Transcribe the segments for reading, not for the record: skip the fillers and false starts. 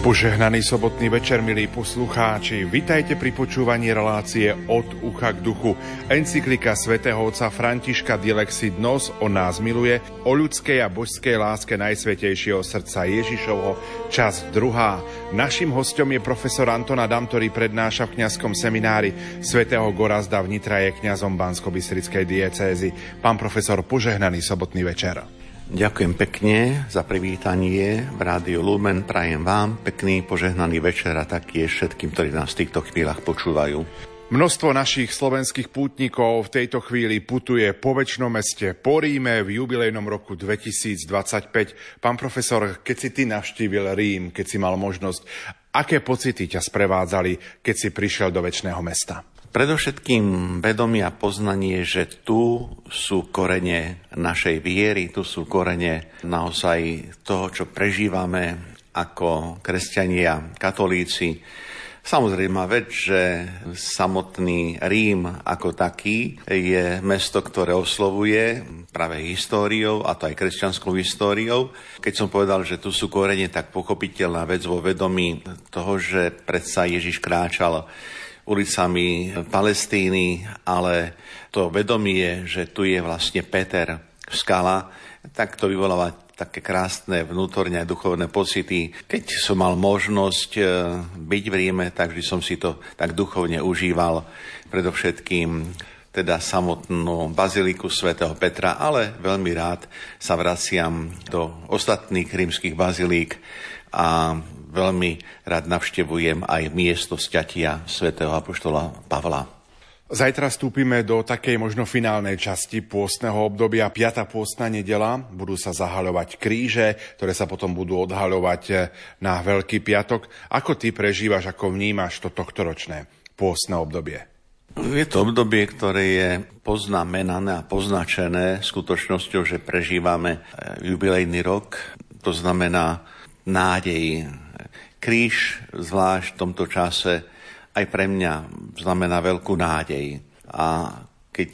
Požehnaný sobotný večer, milí poslucháči. Vitajte pri počúvaní relácie Od ucha k duchu. Encyklika svätého otca Františka Dilexit Nos o nás miluje, o ľudskej a božskej láske Najsvätejšieho srdca Ježišovho, časť 2. Naším hostom je profesor Anton Adam, ktorý prednáša v kňazskom seminári svätého Gorazda v Nitre, je kňazom Banskobystrickej diecézy. Pán profesor, požehnaný sobotný večer. Ďakujem pekne za privítanie v Rádiu Lumen. Prajem vám pekný, požehnaný večer a taktiež všetkým, ktorí nás v týchto chvíľach počúvajú. Množstvo našich slovenských pútnikov v tejto chvíli putuje po večnom meste, po Ríme v jubilejnom roku 2025. Pán profesor, keď si ty navštívil Rím, keď si mal možnosť, aké pocity ťa sprevádzali, keď si prišiel do večného mesta? Predovšetkým vedomie a poznanie, že tu sú korene našej viery, tu sú korene naozaj toho, čo prežívame ako kresťania, katolíci. Samozrejme vec, že samotný Rím ako taký je mesto, ktoré oslovuje práve históriou, a to aj kresťanskou históriou. Keď som povedal, že tu sú korene, tak pochopiteľná vec vo vedomí toho, že predsa Ježiš kráčal ulicami Palestíny, ale to vedomie, že tu je vlastne Peter skala, tak to vyvoláva také krásne vnútorne a duchovné pocity. Keď som mal možnosť byť v Ríme, tak vždy som si to tak duchovne užíval, predovšetkým teda samotnú baziliku svätého Petra, ale veľmi rád sa vraciam do ostatných rímskych bazilík a veľmi rád navštevujem aj miesto sťatia svätého apoštola Pavla. Zajtra vstúpime do takej možno finálnej časti pôstneho obdobia, 5. pôstna nedeľa. Budú sa zahaľovať kríže, ktoré sa potom budú odhaľovať na Veľký piatok. Ako ty prežívaš, ako vnímaš to tohtoročné pôstne obdobie? Je to obdobie, ktoré je poznamenané a poznačené skutočnosťou, že prežívame jubilejný rok. To znamená nádej. Kríž, zvlášť v tomto čase, aj pre mňa znamená veľkú nádej. A keď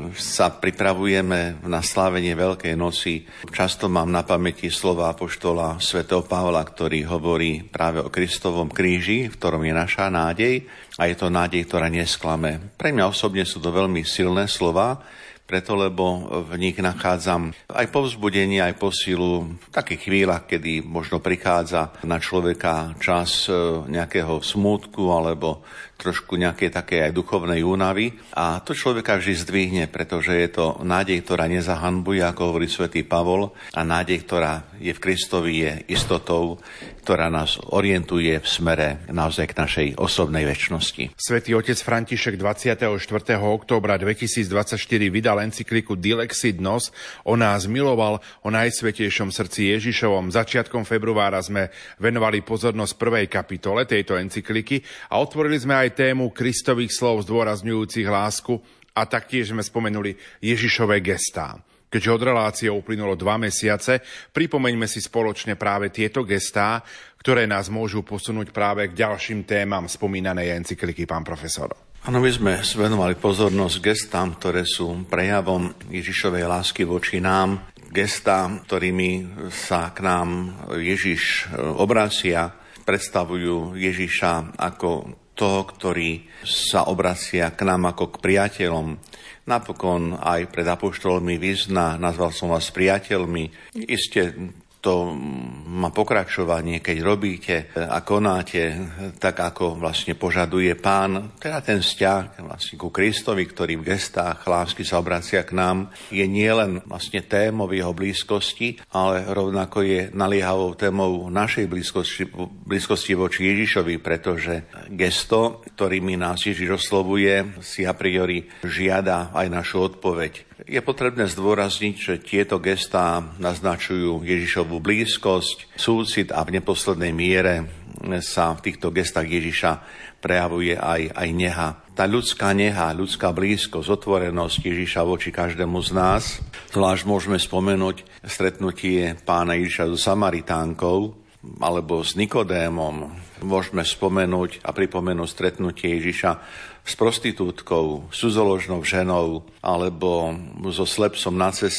sa pripravujeme na slávenie Veľkej noci, často mám na pamäti slova apoštola svätého Pavla, ktorý hovorí práve o Kristovom kríži, v ktorom je naša nádej, a je to nádej, ktorá nesklame. Pre mňa osobne sú to veľmi silné slova, preto, lebo v nich nachádzam aj povzbudenie, aj posilu v takých chvíľach, kedy možno prichádza na človeka čas nejakého smútku alebo trošku nejaké také aj duchovnej únavy. A to človeka vždy zdvihne, pretože je to nádej, ktorá nezahanbuje, ako hovorí svätý Pavol, a nádej, ktorá je v Kristovi, je istotou, ktorá nás orientuje v smere naozaj k našej osobnej večnosti. Svätý otec František 24. októbra 2024 vydal encykliku Dilexit Nos, o nás miloval, o Najsvätejšom srdci Ježišovom. Začiatkom februára sme venovali pozornosť prvej kapitole tejto encykliky a otvorili sme aj tému Kristových slov zdôrazňujúcich lásku a taktiež sme spomenuli Ježišové gestá. Keďže od relácie uplynulo 2 mesiace, pripomeňme si spoločne práve tieto gestá, ktoré nás môžu posunúť práve k ďalším témam spomínanej encykliky, pán profesor. Áno, my sme venovali pozornosť gestám, ktoré sú prejavom Ježišovej lásky voči nám, gestám, ktorými sa k nám Ježiš obracia, predstavujú Ježiša ako toho, ktorý sa obracia k nám ako k priateľom. Napokon aj pred apoštolmi vyzná, nazval som vás priateľmi. Isté to má pokračovanie, keď robíte a konáte tak, ako vlastne požaduje Pán. Teda ten vzťah vlastne ku Kristovi, ktorý v gestách lásky sa obracia k nám, je nielen vlastne témou jeho blízkosti, ale rovnako je naliehavou témou našej blízkosti voči Ježišovi, pretože gesto, ktorými nás Ježiš oslovuje, si a priori žiada aj našu odpoveď. Je potrebné zdôrazniť, že tieto gestá naznačujú Ježišovu blízkosť, súcit a v neposlednej miere sa v týchto gestách Ježiša prejavuje aj neha. Tá ľudská neha, ľudská blízkosť, otvorenosť Ježiša voči každému z nás. Zvlášť môžeme spomenúť stretnutie Pána Ježiša so Samaritánkou alebo s Nikodémom. Môžeme spomenúť a pripomenúť stretnutie Ježiša s prostitútkou, cudzoložnou ženou alebo so slepcom na ceste.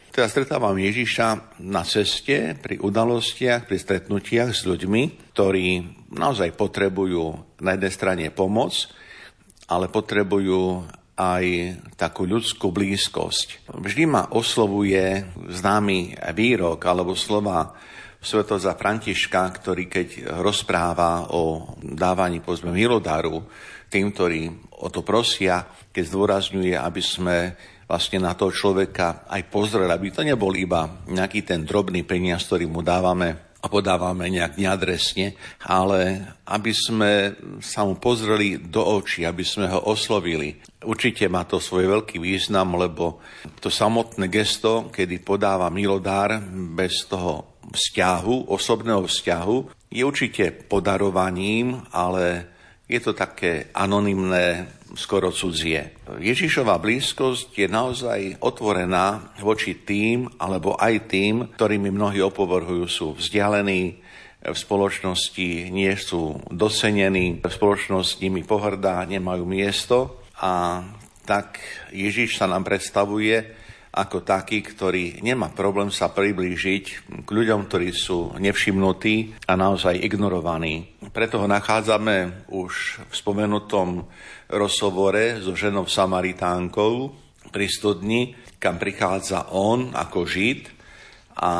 Teda stretávam Ježiša na ceste, pri udalostiach, pri stretnutiach s ľuďmi, ktorí naozaj potrebujú na jednej strane pomoc, ale potrebujú aj takú ľudskú blízkosť. Vždy ma oslovuje známy výrok alebo slova svätého Františka, ktorý keď rozpráva o dávaní povedzme milodaru tým, ktorí o to prosia, keď zdôrazňuje, aby sme vlastne na toho človeka aj pozreli, aby to nebol iba nejaký ten drobný peniaz, ktorý mu dávame a podávame nejak neadresne, ale aby sme sa mu pozreli do očí, aby sme ho oslovili. Určite má to svoj veľký význam, lebo to samotné gesto, kedy podáva milodár bez toho vzťahu, osobného vzťahu, je určite podarovaním, ale je to také anonymné, skoro cudzie. Ježišova blízkosť je naozaj otvorená voči tým, alebo aj tým, ktorými mnohí opovrhujú, sú vzdialení, v spoločnosti nie sú docenení, v spoločnosti nimi pohrdá, nemajú miesto a tak Ježiš sa nám predstavuje ako taký, ktorý nemá problém sa priblížiť k ľuďom, ktorí sú nevšimnutí a naozaj ignorovaní. Preto ho nachádzame už v spomenutom rozhovore so ženou Samaritánkou pri studni, kam prichádza on ako Žid. A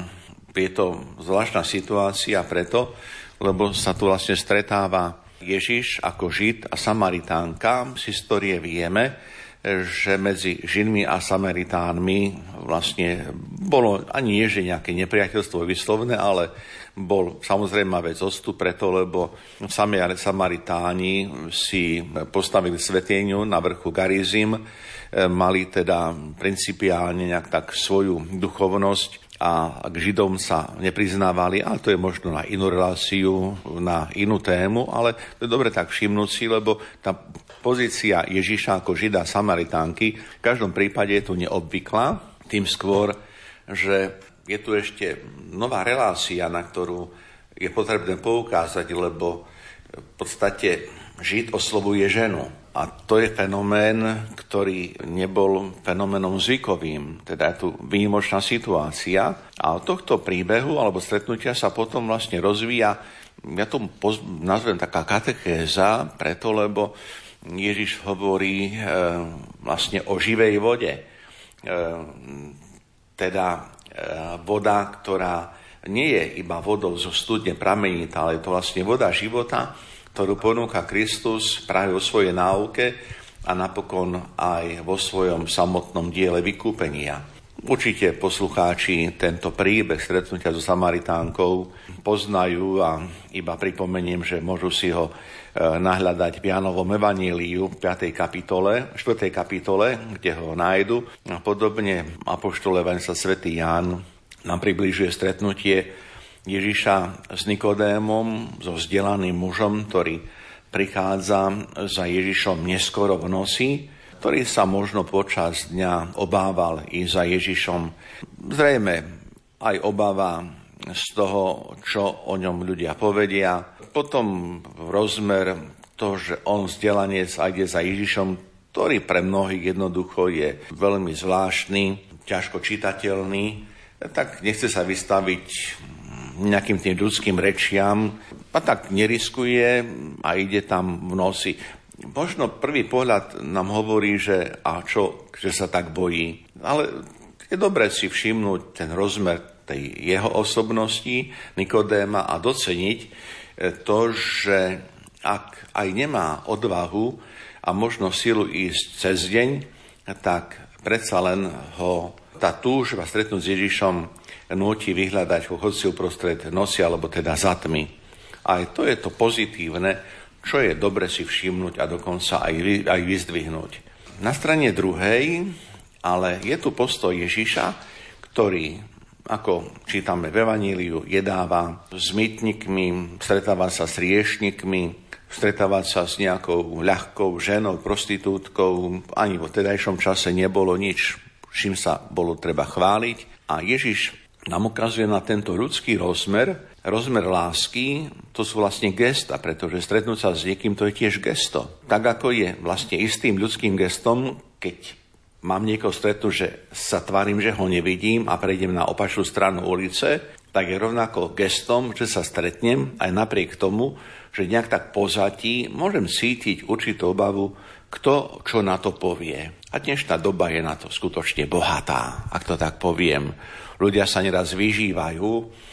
je to zvláštna situácia preto, lebo sa tu vlastne stretáva Ježiš ako Žid a Samaritánka. Z histórie vieme, že medzi Židmi a Samaritánmi vlastne bolo ani nie, že nejaké nepriateľstvo vyslovné, ale bol samozrejme vec odstup preto, lebo sami Samaritáni si postavili svätyňu na vrchu Garizim, mali teda principiálne nejak tak svoju duchovnosť a k Židom sa nepriznávali, ale to je možno na inú reláciu, na inú tému, ale to je dobre tak všimnúť si, lebo tá pozícia Ježiša ako Žida a Samaritánky v každom prípade je tu neobvyklá, tým skôr, že je tu ešte nová relácia, na ktorú je potrebné poukázať, lebo v podstate Žid oslovuje ženu. A to je fenomén, ktorý nebol fenoménom zvykovým. Teda je tu výnimočná situácia. A od tohto príbehu alebo stretnutia sa potom vlastne rozvíja, ja to nazvem taká katechéza, preto lebo Ježiš hovorí vlastne o živej vode. Teda voda, ktorá nie je iba vodou zo studne pramenitá, ale je to vlastne voda života, ktorú ponúka Kristus práve vo svojej náuke a napokon aj vo svojom samotnom diele vykúpenia. Určite poslucháči tento príbeh stretnutia so Samaritánkou poznajú a iba pripomeniem, že môžu si ho nahľadať v Jánovom evaníliu v 4. kapitole, kde ho nájdu. A podobne apoštol evanjelista svätý Ján nám približuje stretnutie Ježiša s Nikodémom, so vzdelaným mužom, ktorý prichádza za Ježišom neskoro v noci, ktorý sa možno počas dňa obával i za Ježišom. Zrejme aj obáva z toho, čo o ňom ľudia povedia. Potom rozmer toho, že on vzdelanec a ide za Ježišom, ktorý pre mnohých jednoducho je veľmi zvláštny, ťažko čitateľný, tak nechce sa vystaviť nejakým tým ľudským rečiam a tak neriskuje a ide tam v noci. Možno prvý pohľad nám hovorí, že sa tak bojí. Ale je dobré si všimnúť ten rozmer tej jeho osobnosti, Nikodéma, a doceniť to, že ak aj nemá odvahu a možno silu ísť cez deň, tak predsa len ho tá túžba stretnúť s Ježišom núti vyhľadať ho hoci uprostred noci, alebo teda za tmy. Aj to je to pozitívne, čo je dobre si všimnúť a dokonca aj vyzdvihnúť. Na strane druhej, ale je tu postoj Ježiša, ktorý, ako čítame v evaníliu, jedáva s mýtnikmi, stretáva sa s riešnikmi, stretáva sa s nejakou ľahkou ženou, prostitútkou. Ani vo tedajšom čase nebolo nič, čím sa bolo treba chváliť. A Ježiš nám ukazuje na tento ľudský rozmer lásky, to sú vlastne gesta, pretože stretnúť sa s niekým, to je tiež gesto. Tak ako je vlastne istým ľudským gestom, keď mám niekoho stretnúť, že sa tvarím, že ho nevidím a prejdem na opačnú stranu ulice, tak je rovnako gestom, že sa stretnem, aj napriek tomu, že nejak tak pozadí môžem cítiť určitú obavu, kto čo na to povie. A dnešná doba je na to skutočne bohatá, ak to tak poviem. Ľudia sa neraz vyžívajú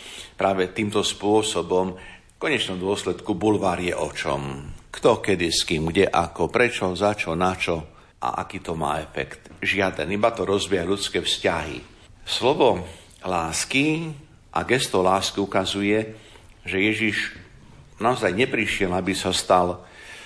práve týmto spôsobom. V konečnom dôsledku bulvár je o čom. Kto, kedy, s kým, kde, ako, prečo, za čo, na čo a aký to má efekt. Žiaden, iba to rozvíja ľudské vzťahy. Slovo lásky a gesto lásky ukazuje, že Ježiš naozaj neprišiel, aby sa stal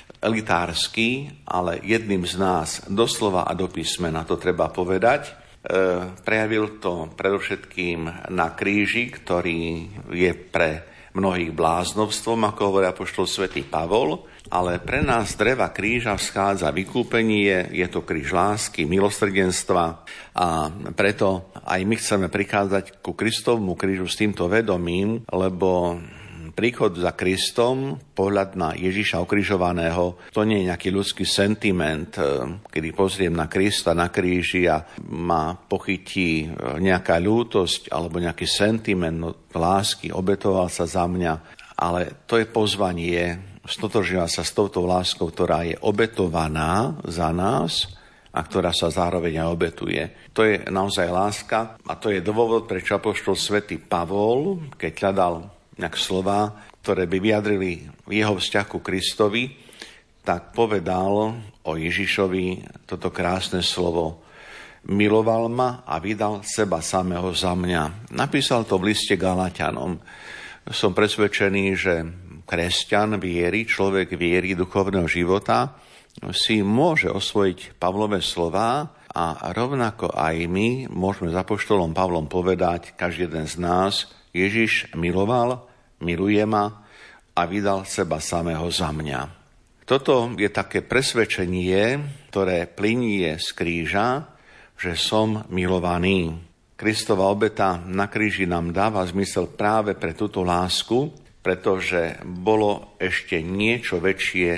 elitársky, ale jedným z nás, doslova a do písmena, to treba povedať. Prejavil to predovšetkým na kríži, ktorý je pre mnohých bláznovstvom, ako hovorí apoštol svätý Pavol, ale pre nás z dreva kríža vschádza vykúpenie, je to kríž lásky, milosrdenstva a preto aj my chceme prichádzať ku Kristovmu krížu s týmto vedomím, lebo príchod za Kristom, pohľad na Ježiša ukrižovaného, to nie je nejaký ľudský sentiment, kedy pozriem na Krista na kríži a ma pochytí nejaká ľútosť alebo nejaký sentiment lásky, obetoval sa za mňa, ale to je pozvanie stotožňovať sa s touto láskou, ktorá je obetovaná za nás a ktorá sa zároveň aj obetuje. To je naozaj láska a to je dôvod, prečo apoštol svätý Pavol, keď hľadal nejak slova, ktoré by vyjadrili jeho vzťah ku Kristovi, tak povedal o Ježišovi toto krásne slovo. Miloval ma a vydal seba samého za mňa. Napísal to v liste Galatianom. Som presvedčený, že kresťan viery, človek viery duchovného života si môže osvojiť Pavlové slová a rovnako aj my môžeme s apoštolom Pavlom povedať, každý jeden z nás, Ježiš miloval, miluje ma a vydal seba samého za mňa. Toto je také presvedčenie, ktoré plynie z kríža, že som milovaný. Kristova obeta na kríži nám dáva zmysel práve pre túto lásku, pretože bolo ešte niečo väčšie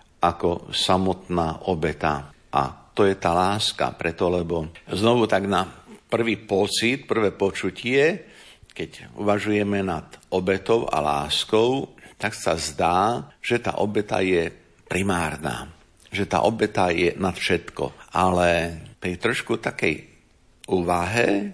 ako samotná obeta. A to je tá láska, preto lebo znovu tak na prvý pocit, prvé počutie, keď uvažujeme nad obetou a láskou, tak sa zdá, že tá obeta je primárna, že tá obeta je nad všetko. Ale pri trošku takej úvahe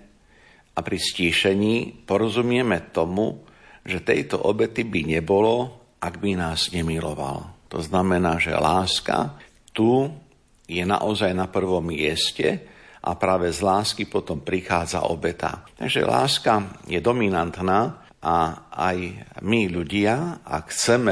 a pri stíšení porozumieme tomu, že tejto obety by nebolo, ak by nás nemiloval. To znamená, že láska tu je naozaj na prvom mieste a práve z lásky potom prichádza obeta. Takže láska je dominantná a aj my ľudia, ak chceme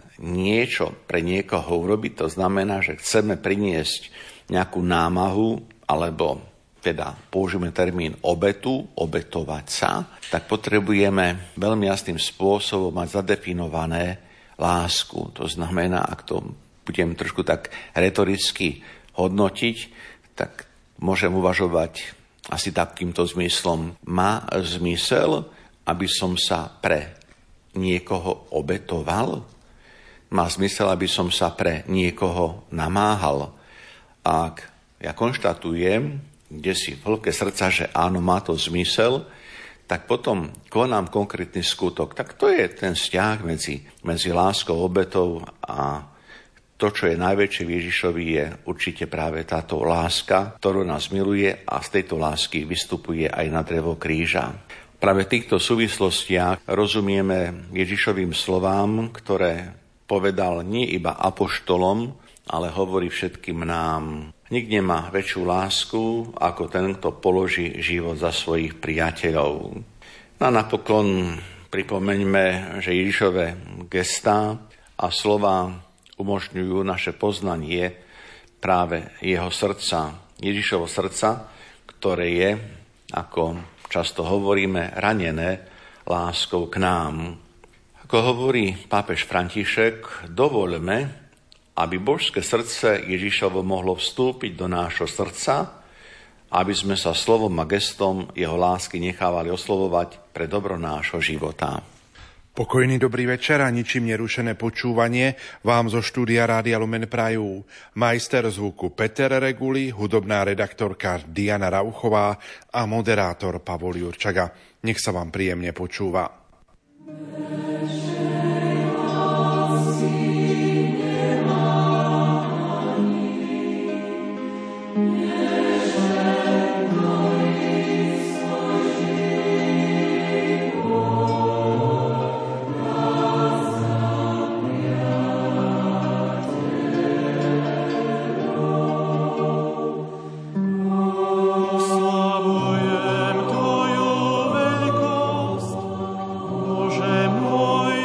niečo pre niekoho urobiť, to znamená, že chceme priniesť nejakú námahu alebo teda použijeme termín obetu, obetovať sa, tak potrebujeme veľmi jasným spôsobom mať zadefinované lásku. To znamená, ak to budem trošku tak retoricky hodnotiť, tak môžem uvažovať asi takýmto zmyslom. Má zmysel, aby som sa pre niekoho obetoval? Má zmysel, aby som sa pre niekoho namáhal? Ak ja konštatujem, kde si v hĺbke srdca, že áno, má to zmysel, tak potom konám konkrétny skutok. Tak to je ten vzťah medzi láskou, obetou a to, čo je najväčšie v Ježišovi, je určite práve táto láska, ktorú nás miluje a z tejto lásky vystupuje aj na drevo kríža. Práve v týchto súvislostiach rozumieme Ježišovým slovám, ktoré povedal nie iba apoštolom, ale hovorí všetkým nám. Nik nemá väčšiu lásku, ako ten, kto položí život za svojich priateľov. A napokon pripomeňme, že Ježišove gestá a slova umožňujú naše poznanie práve jeho srdca. Ježišovo srdca, ktoré je, ako často hovoríme, ranené láskou k nám. Ako hovorí pápež František, dovoľme, aby božské srdce Ježišovo mohlo vstúpiť do nášho srdca, aby sme sa slovom a gestom jeho lásky nechávali oslovovať pre dobro nášho života. Pokojný dobrý večer a ničím nerušené počúvanie vám zo štúdia Rádia Lumen prajú majster zvuku Peter Reguli, hudobná redaktorka Diana Rauchová a moderátor Pavol Jurčaga. Nech sa vám príjemne počúva. Bože môj,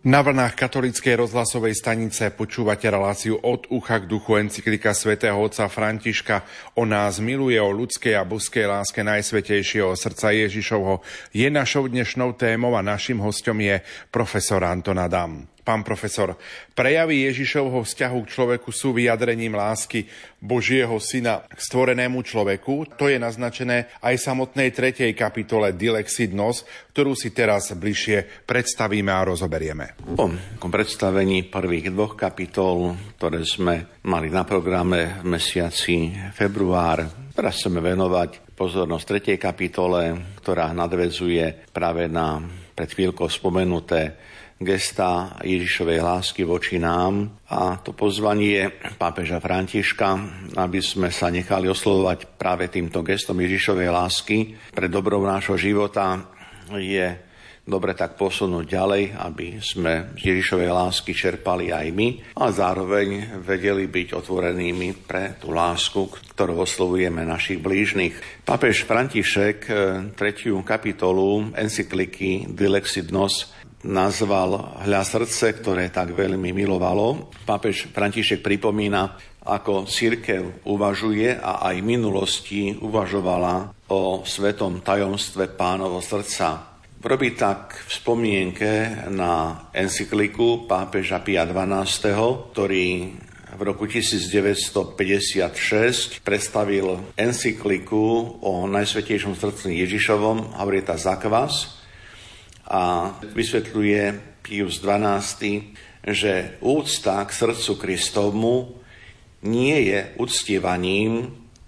Na vlnách katolíckej rozhlasovej stanice počúvate reláciu Od ucha k duchu encyklika svätého otca Františka O nás miluje, o ľudskej a božskej láske najsvätejšieho srdca Ježišovho je našou dnešnou témou a naším hostom je profesor Anton Adam. Pán profesor, prejavy Ježišovho vzťahu k človeku sú vyjadrením lásky Božieho Syna k stvorenému človeku. To je naznačené aj v samotnej 3. kapitole Dilexit Nos, ktorú si teraz bližšie predstavíme a rozoberieme. Po predstavení prvých 2 kapitol, ktoré sme mali na programe v mesiaci február, teraz chceme venovať pozornosť 3. kapitole, ktorá nadväzuje práve na pred chvíľkou spomenuté gesta Ježišovej lásky voči nám a to pozvanie pápeža Františka, aby sme sa nechali oslovovať práve týmto gestom Ježišovej lásky pre dobro nášho života, je dobre tak posunúť ďalej, aby sme z Ježišovej lásky čerpali aj my a zároveň vedeli byť otvorenými pre tú lásku, ktorú oslovujeme našich blížnych. Pápež František 3. kapitolu encykliky Dilexit Nos nazval Hľa srdce, ktoré tak veľmi milovalo. Pápež František pripomína, ako cirkev uvažuje a aj v minulosti uvažovala o svetom tajomstve Pánovho srdca. Robí tak v spomienke na encykliku pápeža Pia XII., ktorý v roku 1956 predstavil encykliku o Najsvätejšom srdci Ježišovom Haurietas Aquas, a vysvetľuje Pius XII., že úcta k srdcu Kristovmu nie je uctievaním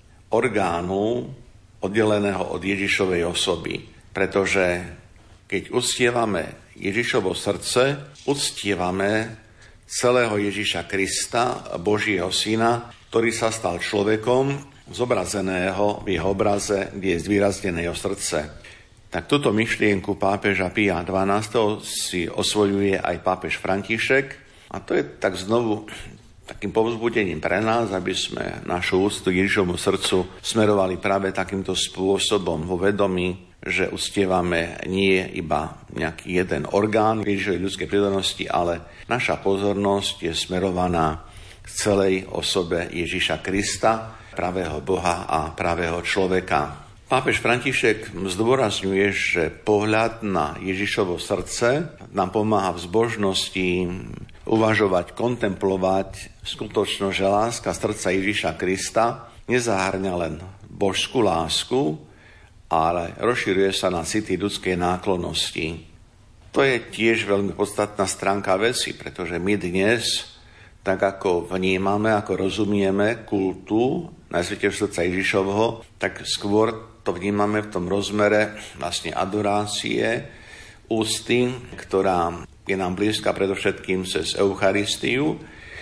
orgánu oddeleného od Ježišovej osoby, pretože keď uctievame Ježišovo srdce, uctievame celého Ježiša Krista, Božieho Syna, ktorý sa stal človekom, zobrazeného v jeho obraze, kde je zvýraznené jeho srdce. Tak túto myšlienku pápeža Pia XII. Si osvojuje aj pápež František a to je tak znovu takým povzbudením pre nás, aby sme našu úctu Ježišovmu srdcu smerovali práve takýmto spôsobom vo vedomí, že uctievame nie iba nejaký jeden orgán Ježišovej ľudskej prírodnosti, ale naša pozornosť je smerovaná k celej osobe Ježiša Krista, pravého Boha a pravého človeka. Pápež František zdôrazňuje, že pohľad na Ježišovo srdce nám pomáha v zbožnosti uvažovať, kontemplovať skutočnosť, že láska srdca Ježiša Krista nezahŕňa len božskú lásku, ale rozširuje sa na city ľudskej náklonnosti. To je tiež veľmi podstatná stránka veci, pretože my dnes, tak ako vnímame, ako rozumieme kultu Najsvätejšieho srdca Ježišovho, tak skôr to vnímame v tom rozmere vlastne adorácie, úcty, ktorá je nám blízka predovšetkým cez Eucharistiu,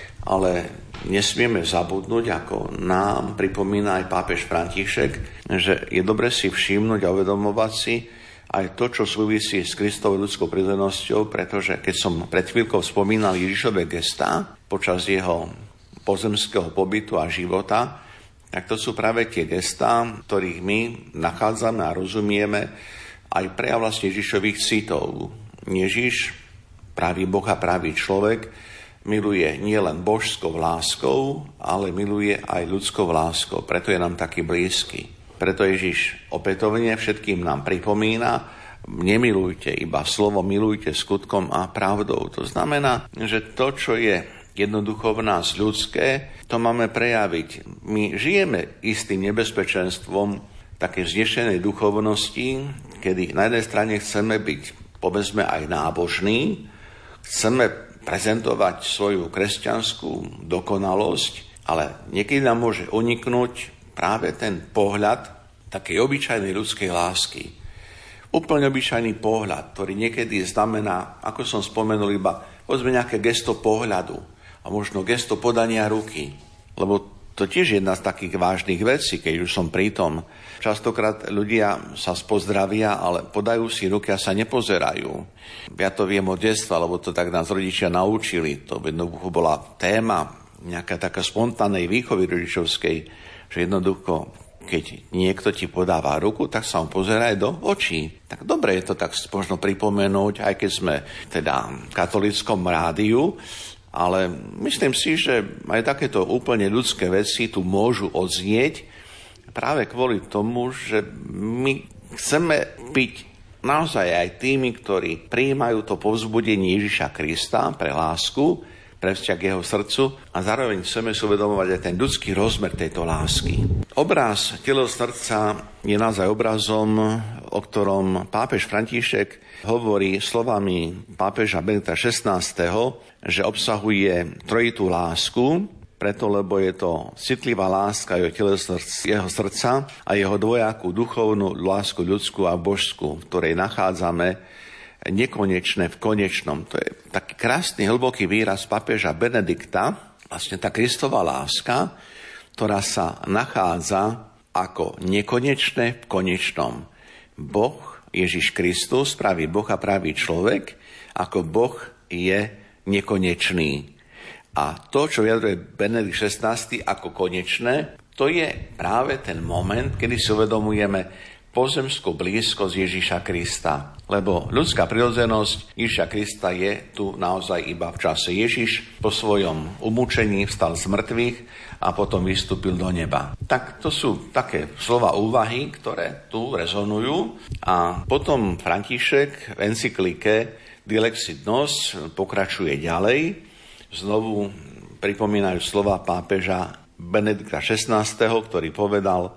ale nesmieme zabudnúť, ako nám pripomína aj pápež František, že je dobre si všimnúť a uvedomovať si aj to, čo súvisí s Kristovou ľudskou prírodnosťou, pretože keď som pred chvíľkou spomínal Ježišové gestá počas jeho pozemského pobytu a života, tak to sú práve tie gestá, ktorých my nachádzame a rozumieme aj prejav vlastne Ježišových citov. Ježiš, pravý Boh a pravý človek, miluje nielen božskou láskou, ale miluje aj ľudskou láskou. Preto je nám taký blízky. Preto Ježiš opätovne všetkým nám pripomína, nemilujte iba slovo, milujte skutkom a pravdou. To znamená, že to, čo je jednoducho v nás ľudské, to máme prejaviť. My žijeme istým nebezpečenstvom také vznešenej duchovnosti, kedy na jednej strane chceme byť, povedzme, aj nábožní, chceme prezentovať svoju kresťanskú dokonalosť, ale niekedy nám môže uniknúť práve ten pohľad takej obyčajnej ľudskej lásky. Úplne obyčajný pohľad, ktorý niekedy znamená, ako som spomenul, iba povedzme nejaké gesto pohľadu, a možno gesto podania ruky, lebo to tiež je jedna z takých vážnych vecí, keď už som pri tom. Častokrát ľudia sa spozdravia, ale podajú si ruky a sa nepozerajú. Ja to viem od detstva, lebo to tak nás rodičia naučili. To jednoducho bola téma nejaká taká spontánnej výchovy rodičovskej, že jednoducho keď niekto ti podáva ruku, tak sa mu pozeraj do očí. Tak dobre je to tak možno pripomenúť, aj keď sme teda v katolíckom rádiu, ale myslím si, že aj takéto úplne ľudské veci tu môžu odznieť práve kvôli tomu, že my chceme byť naozaj aj tými, ktorí prijímajú to povzbudenie Ježiša Krista pre lásku, pre vzťah k jeho srdcu a zároveň chceme si uvedomovať aj ten ľudský rozmer tejto lásky. Obraz tela srdca je naozaj obrazom, o ktorom pápež František hovorí slovami pápeža Benedikta XVI, že obsahuje trojitú lásku, preto lebo je to citlivá láska jeho srdca a jeho dvojakú duchovnú lásku ľudskú a božskú, v ktorej nachádzame nekonečné v konečnom. To je taký krásny, hlboký výraz pápeža Benedikta, vlastne tá Kristova láska, ktorá sa nachádza ako nekonečné v konečnom. Boh, Ježiš Kristus, pravý Boh a pravý človek, ako Boh je nekonečný. A to, čo vyjadruje Benedikt XVI ako konečné, to je práve ten moment, kedy si uvedomujeme pozemskú blízkosť Ježiša Krista. Lebo ľudská prirodzenosť Ježiša Krista je tu naozaj iba v čase. Ježiš po svojom umúčení vstal z mŕtvych a potom vystúpil do neba. Tak to sú také slova úvahy, ktoré tu rezonujú. A potom František v encyklike Dilexit Nos pokračuje ďalej. Znovu pripomínajú slova pápeža Benedikta XVI, ktorý povedal: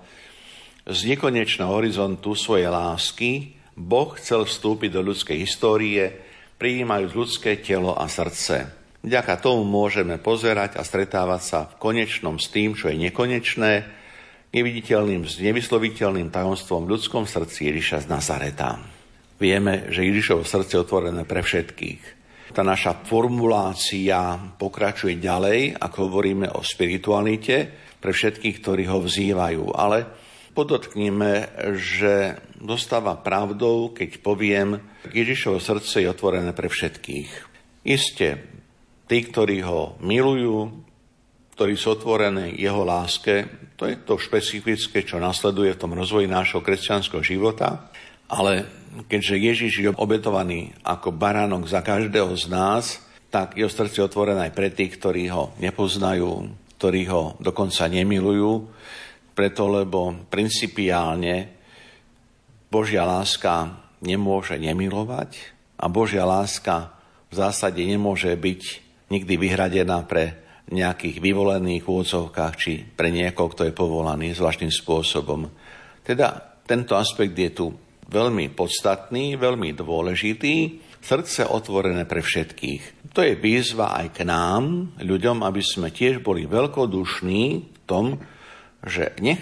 z nekonečného horizontu svojej lásky Boh chcel vstúpiť do ľudskej histórie, prijímajúc ľudské telo a srdce. Vďaka tomu môžeme pozerať a stretávať sa v konečnom s tým, čo je nekonečné, neviditeľným s nevysloviteľným tajomstvom v ľudskom srdci Ježiša z Nazareta. Vieme, že Ježišovo srdce je otvorené pre všetkých. Tá naša formulácia pokračuje ďalej, ako hovoríme o spiritualite, pre všetkých, ktorí ho vzývajú, ale podotknime, že dostáva pravdou, keď poviem, Ježišovo srdce je otvorené pre všetkých. Isté, tí, ktorí ho milujú, ktorí sú otvorení jeho láske, to je to špecifické, čo nasleduje v tom rozvoji nášho kresťanského života, ale keďže Ježiš je obetovaný ako baránok za každého z nás, tak jeho srdce je otvorené aj pre tých, ktorí ho nepoznajú, ktorí ho dokonca nemilujú, preto, lebo principiálne Božia láska nemôže nemilovať a Božia láska v zásade nemôže byť nikdy vyhradená pre nejakých vyvolených úvodzovkách či pre niekoho, kto je povolaný zvláštnym spôsobom. Teda tento aspekt je tu veľmi podstatný, veľmi dôležitý, srdce otvorené pre všetkých. To je výzva aj k nám, ľuďom, aby sme tiež boli veľkodušní v tom, že nech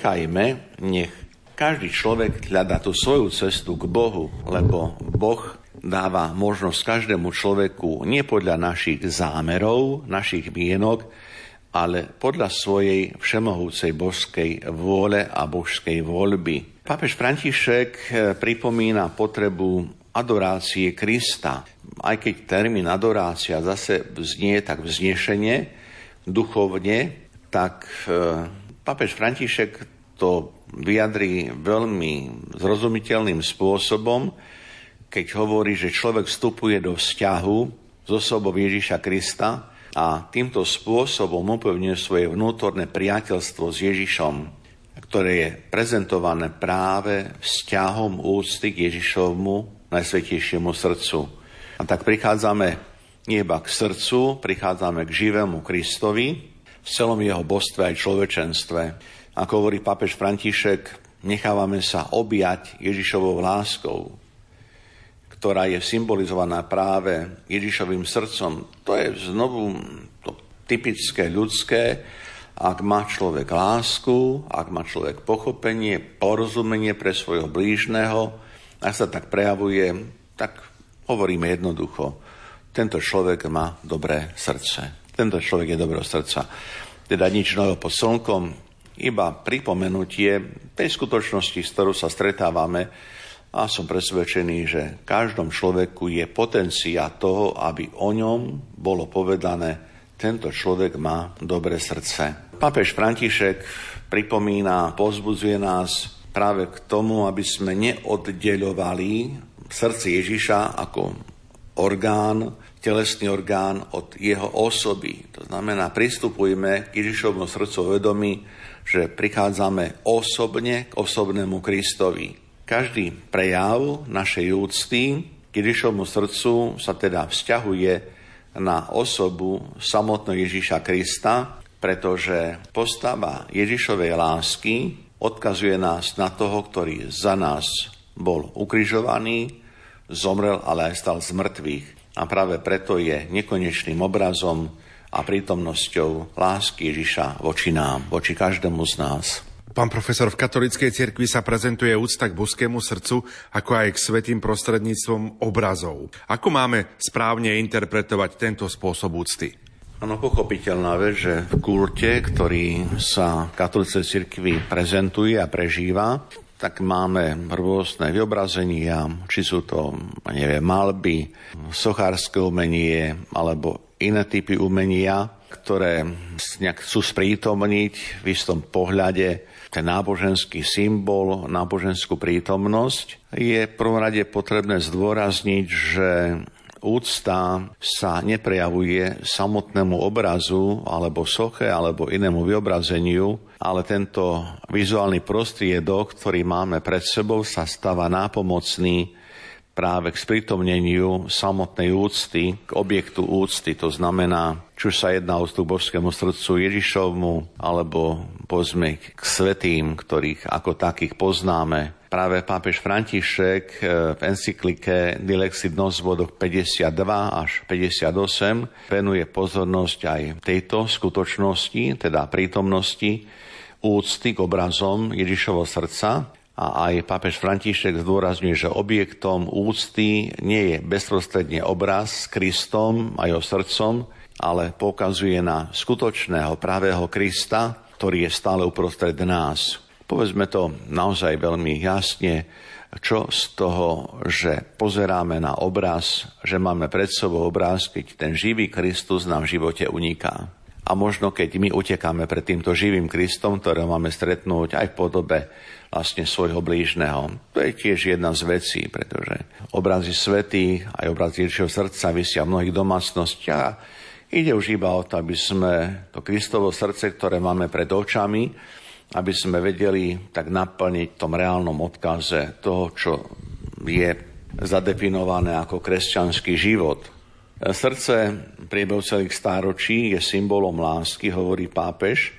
každý človek hľadá tú svoju cestu k Bohu, lebo Boh dáva možnosť každému človeku nie podľa našich zámerov, našich mienok, ale podľa svojej všemohúcej božskej vôle a božskej voľby. Pápež František pripomína potrebu adorácie Krista. Aj keď termín adorácia zase znie tak vznešene, duchovne, tak pápež František to vyjadrí veľmi zrozumiteľným spôsobom, keď hovorí, že človek vstupuje do vzťahu s osobou Ježiša Krista a týmto spôsobom upevňuje svoje vnútorné priateľstvo s Ježišom, ktoré je prezentované práve vzťahom úcty k Ježišovmu najsvätejšiemu srdcu. A tak prichádzame nie iba k srdcu, prichádzame k živému Kristovi, v celom jeho božstve aj človečenstve. Ako hovorí pápež František, nechávame sa objať Ježišovou láskou, ktorá je symbolizovaná práve Ježišovým srdcom. To je znovu to typické ľudské. Ak má človek lásku, ak má človek pochopenie, porozumenie pre svojho blížneho, ak sa tak prejavuje, tak hovoríme jednoducho, tento človek má dobré srdce. Tento človek je dobrého srdca. Teda nič nového pod slnkom, iba pripomenutie tej skutočnosti, s ktorou sa stretávame a som presvedčený, že v každom človeku je potencia toho, aby o ňom bolo povedané, tento človek má dobré srdce. Pápež František pripomína, povzbudzuje nás práve k tomu, aby sme neoddeľovali srdce Ježiša ako orgán, telesný orgán od jeho osoby. To znamená, pristupujme k Ježišovmu srdcu vedomí, že prichádzame osobne k osobnému Kristovi. Každý prejav našej úcty k Ježišovmu srdcu sa teda vzťahuje na osobu samotného Ježiša Krista, pretože postava Ježišovej lásky odkazuje nás na toho, ktorý za nás bol ukrižovaný, zomrel, ale aj stal z mŕtvych. A práve preto je nekonečným obrazom a prítomnosťou lásky Ježiša voči nám, voči každému z nás. Pán profesor, v katolíckej cirkvi sa prezentuje úcta k božskému srdcu, ako aj k svätým prostredníctvom obrazov. Ako máme správne interpretovať tento spôsob úcty? Áno, pochopiteľná vec, že v kulte, ktorý sa v katolíckej cirkvi prezentuje a prežíva, tak máme rôzne vyobrazenia, či sú to, malby, sochárske umenie alebo iné typy umenia, ktoré nejak chcú sprítomniť v istom pohľade ten náboženský symbol, náboženskú prítomnosť. Je v prvom rade potrebné zdôrazniť, že úcta sa neprejavuje samotnému obrazu alebo soche alebo inému vyobrazeniu, ale tento vizuálny prostriedok, ktorý máme pred sebou, sa stáva nápomocný práve k sprítomneniu samotnej úcty, k objektu úcty. To znamená, či už sa jedná o úctu k božskému srdcu Ježišovmu, alebo povedzme k svätým, ktorých ako takých poznáme. Práve pápež František v encyklike Dilexit Nos v bodoch 52 až 58 venuje pozornosť aj tejto skutočnosti, teda prítomnosti úcty k obrazom Ježišovho srdca. A aj pápež František zdôrazňuje, že objektom úcty nie je bezprostredne obraz s Kristom a jeho srdcom, ale poukazuje na skutočného pravého Krista, ktorý je stále uprostred nás. Povedzme to naozaj veľmi jasne, čo z toho, že pozeráme na obraz, že máme pred sebou obraz, keď ten živý Kristus nám v živote uniká. A možno keď my utekáme pred týmto živým Kristom, ktorého máme stretnúť aj v podobe vlastne svojho blížneho. To je tiež jedna z vecí, pretože obrazy svätých, aj obrazy Ježišovho srdca vysia v mnohých domácnostiach a ide už iba o to, aby sme to Kristovo srdce, ktoré máme pred očami, aby sme vedeli tak naplniť v tom reálnom odkaze toho, čo je zadefinované ako kresťanský život. Srdce v priebehu celých stáročí je symbolom lásky, hovorí pápež,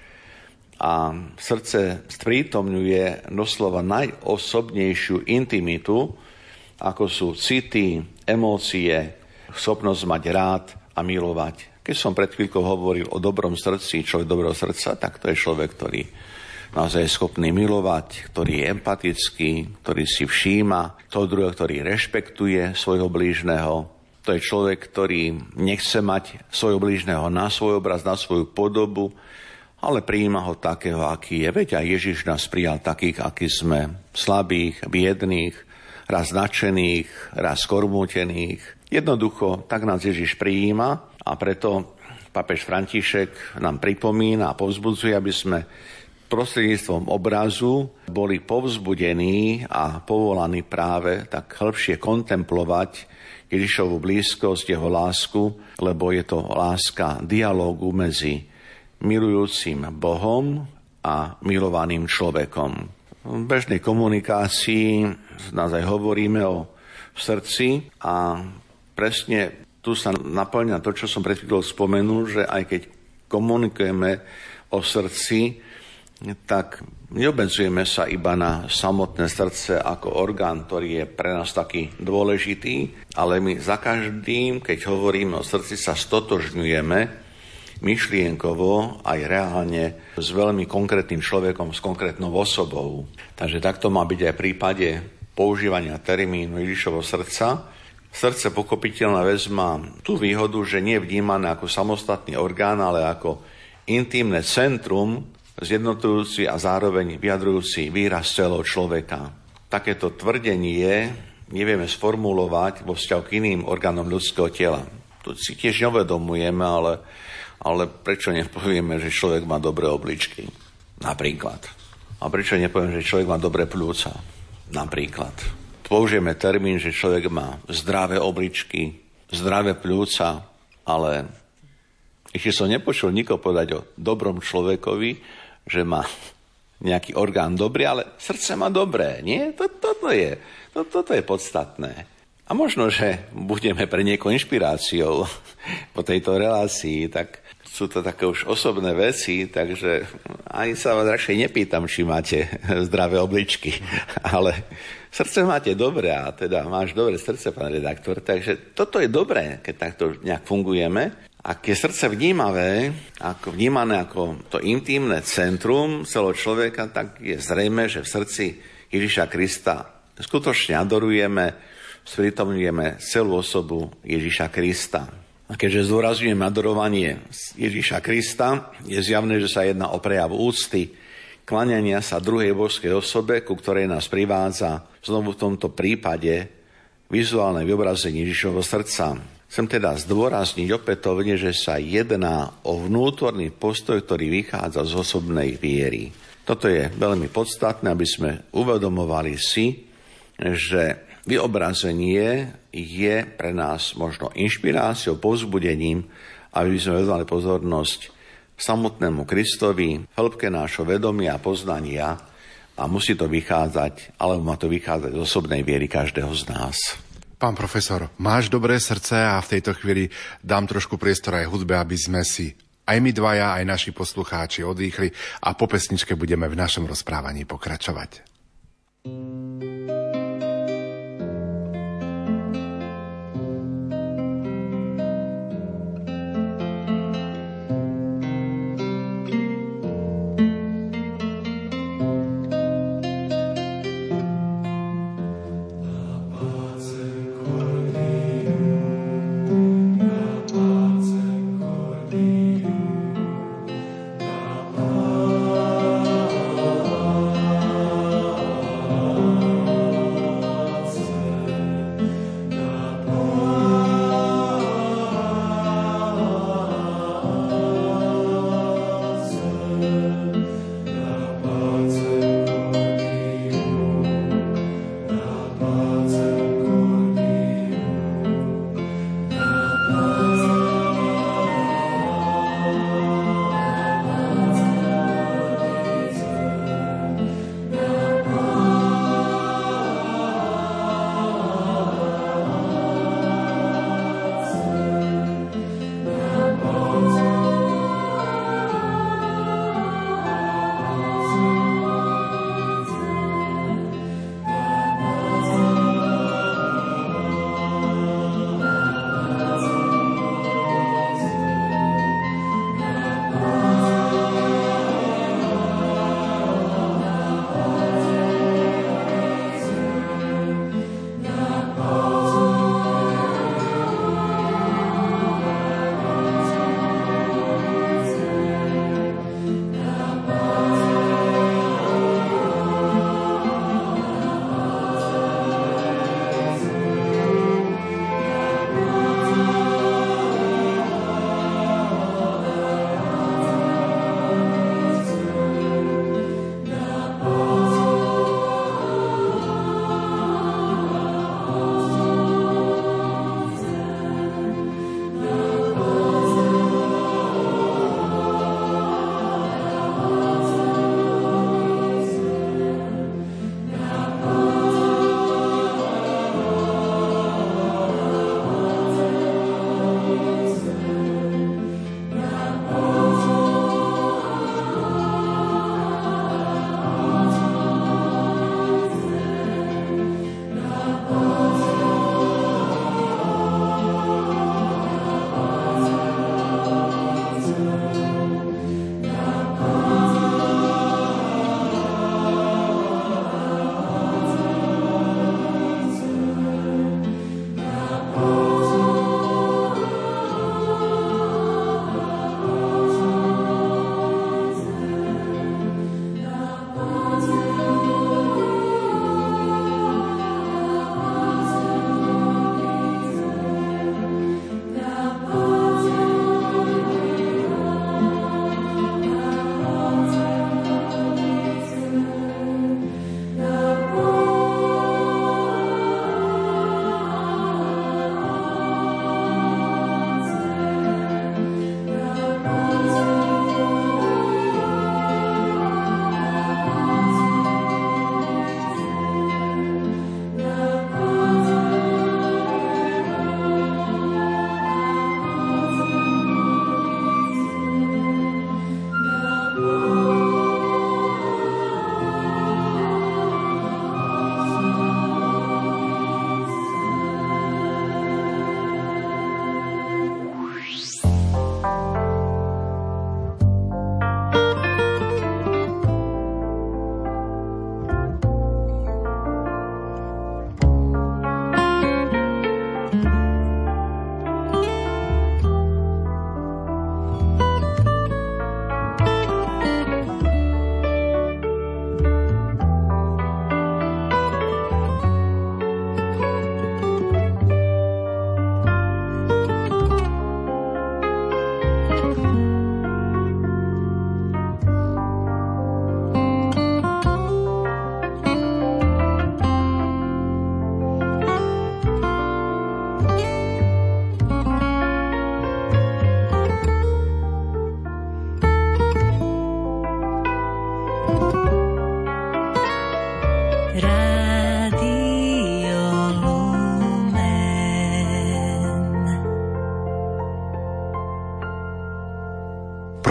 a srdce sprítomňuje doslova najosobnejšiu intimitu, ako sú city, emócie, schopnosť mať rád a milovať. Keď som pred chvíľkou hovoril o dobrom srdci, človek dobrého srdca, tak to je človek, ktorý naozaj je schopný milovať, ktorý je empatický, ktorý si všíma toho druhého, ktorý rešpektuje svojho blížneho. To je človek, ktorý nechce mať svojho blížneho na svoj obraz, na svoju podobu, ale prijíma ho takého, aký je. Veď aj Ježiš nás prijal takých, akí sme, slabých, biedných, raz nadšených, raz skormútených. Jednoducho, tak nás Ježiš prijíma a preto pápež František nám pripomína a povzbudzuje, aby sme prostredníctvom obrazu boli povzbudení a povolaní práve tak hĺbšie kontemplovať Ježišovu blízkosť, jeho lásku, lebo je to láska dialógu medzi milujúcim Bohom a milovaným človekom. V bežnej komunikácii naozaj hovoríme o srdci a presne tu sa naplňa to, čo som pred chvíľou spomenul, že aj keď komunikujeme o srdci, tak neobmedzujeme sa iba na samotné srdce ako orgán, ktorý je pre nás taký dôležitý, ale my za každým, keď hovoríme o srdci, sa stotožňujeme myšlienkovo aj reálne s veľmi konkrétnym človekom, s konkrétnou osobou. Takže takto má byť aj v prípade používania termínu Ježišovho srdca. Srdce, pochopiteľná vec, má tú výhodu, že nie je vnímané ako samostatný orgán, ale ako intimné centrum, zjednotujúci a zároveň vyjadrujúci výraz celého človeka. Takéto tvrdenie nevieme sformulovať vo vzťahu k iným orgánom ľudského tela. To si tiež neuvedomujeme, ale Ale prečo nepovieme, že človek má dobré obličky? Napríklad. A prečo nepovieme, že človek má dobré pľúca? Napríklad. Použijeme termín, že človek má zdravé obličky, zdravé pľúca, ale ešte som nepočul nikoho povedať o dobrom človekovi, že má nejaký orgán dobrý, ale srdce má dobré, nie? Toto je podstatné. A možno, že budeme pre niekoho inšpiráciou po tejto relácii, tak sú to také už osobné veci, takže ani sa vás radšej nepýtam, či máte zdravé obličky, ale srdce máte dobré a teda máš dobré srdce, pán redaktor, takže toto je dobré, keď takto nejak fungujeme. Ak je srdce vnímané ako to intímne centrum celého človeka, tak je zrejme, že v srdci Ježiša Krista skutočne adorujeme, sprítomňujeme celú osobu Ježiša Krista. A keďže zdôrazňujeme adorovanie Ježiša Krista, je zjavné, že sa jedná o prejav úcty, kláňania sa druhej božskej osobe, ku ktorej nás privádza znovu v tomto prípade vizuálne vyobrazenie Ježišovho srdca. Chcem teda zdôrazniť opätovne, že sa jedná o vnútorný postoj, ktorý vychádza z osobnej viery. Toto je veľmi podstatné, aby sme uvedomovali si, že vyobrazenie je pre nás možno inšpiráciou, povzbudením, aby sme venovali pozornosť samotnému Kristovi, hĺbke nášho vedomia a poznania a musí to vychádzať, alebo má to vychádzať z osobnej viery každého z nás. Pán profesor, máš dobré srdce a v tejto chvíli dám trošku priestor aj hudbe, aby sme si aj my dvaja, aj naši poslucháči odýchli a po pesničke budeme v našom rozprávaní pokračovať.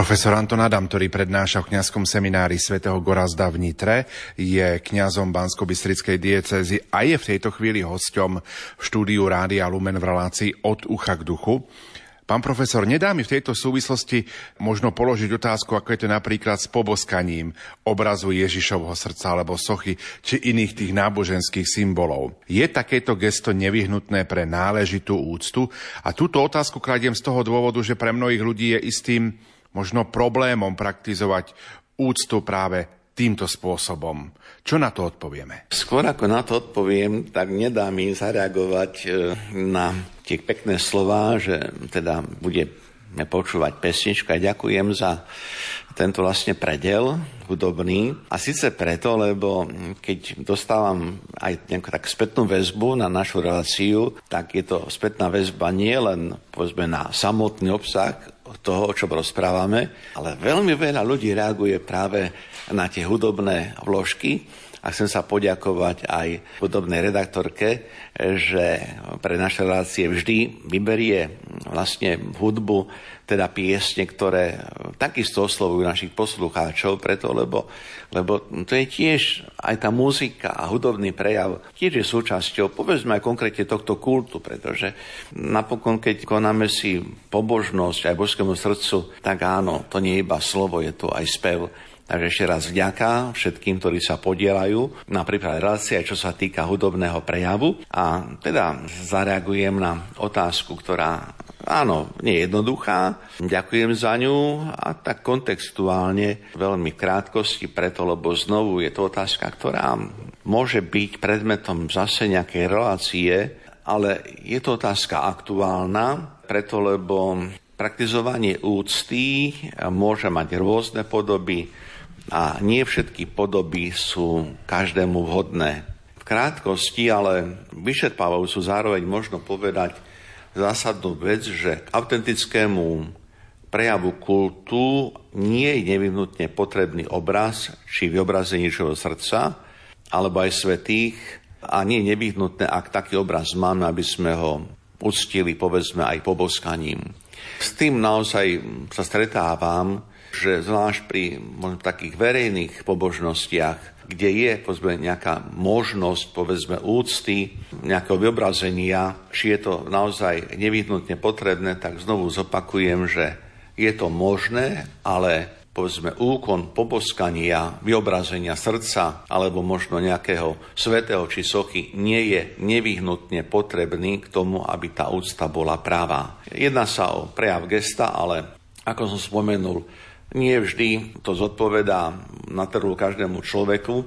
Profesor Anton Adam, ktorý prednáša v kňazskom seminári svätého Gorazda v Nitre, je kňazom Banskobystrickej diecézy a je v tejto chvíli hosťom v štúdiu Rádia Lumen v relácii Od ucha k duchu. Pán profesor, nedá mi v tejto súvislosti možno položiť otázku, ako je to napríklad s poboskaním obrazu Ježišovho srdca alebo sochy či iných tých náboženských symbolov. Je takéto gesto nevyhnutné pre náležitú úctu? A túto otázku kladiem z toho dôvodu, že pre mnohých ľudí je istým možno problémom praktizovať úctu práve týmto spôsobom. Čo na to odpovieme? Skôr ako na to odpoviem, tak nedá mi zareagovať na tie pekné slová, že teda budeme počúvať pesničku. A ďakujem za tento vlastne predel hudobný. A síce preto, lebo keď dostávam aj nejakú tak spätnú väzbu na našu reláciu, tak je to spätná väzba nie len povedzme na samotný obsah toho, o čom rozprávame, ale veľmi veľa ľudí reaguje práve na tie hudobné vložky. A chcem sa poďakovať aj hudobnej redaktorke, že pre naše relácie vždy vyberie vlastne hudbu, teda piesne, ktoré takisto oslovujú našich poslucháčov, preto, lebo to je tiež aj tá muzika a hudobný prejav tiež je súčasťou, povedzme aj konkrétne tohto kultu, pretože napokon, keď konáme si pobožnosť aj božskému srdcu, tak áno, to nie je iba slovo, je to aj spev. Takže ešte raz vďaka všetkým, ktorí sa podielajú na príprave relácie, čo sa týka hudobného prejavu. A teda zareagujem na otázku, ktorá, áno, nie je jednoduchá. Ďakujem za ňu a tak kontextuálne veľmi v krátkosti, preto, lebo znovu je to otázka, ktorá môže byť predmetom zase nejakej relácie, ale je to otázka aktuálna, preto, lebo praktizovanie úcty môže mať rôzne podoby, a nie všetky podoby sú každému vhodné. V krátkosti, ale vyčerpávajúcu zároveň možno povedať zásadnú vec, že k autentickému prejavu kultu nie je nevyhnutne potrebný obraz či vyobrazenie Ježišovho srdca, alebo aj svätých, a nie je nevyhnutné, ak taký obraz máme, aby sme ho uctili, povedzme, aj poboskaním. S tým naozaj sa stretávam, že zvlášť pri možno takých verejných pobožnostiach, kde je povedzme nejaká možnosť povedzme úcty, nejakého vyobrazenia, či je to naozaj nevyhnutne potrebné, tak znovu zopakujem, že je to možné, ale povedzme úkon poboskania, vyobrazenia srdca alebo možno nejakého svätého či sochy nie je nevyhnutne potrebný k tomu, aby tá úcta bola práva. Jedná sa o prejav gesta, ale ako som spomenul, nie vždy to zodpovedá na trhu každému človeku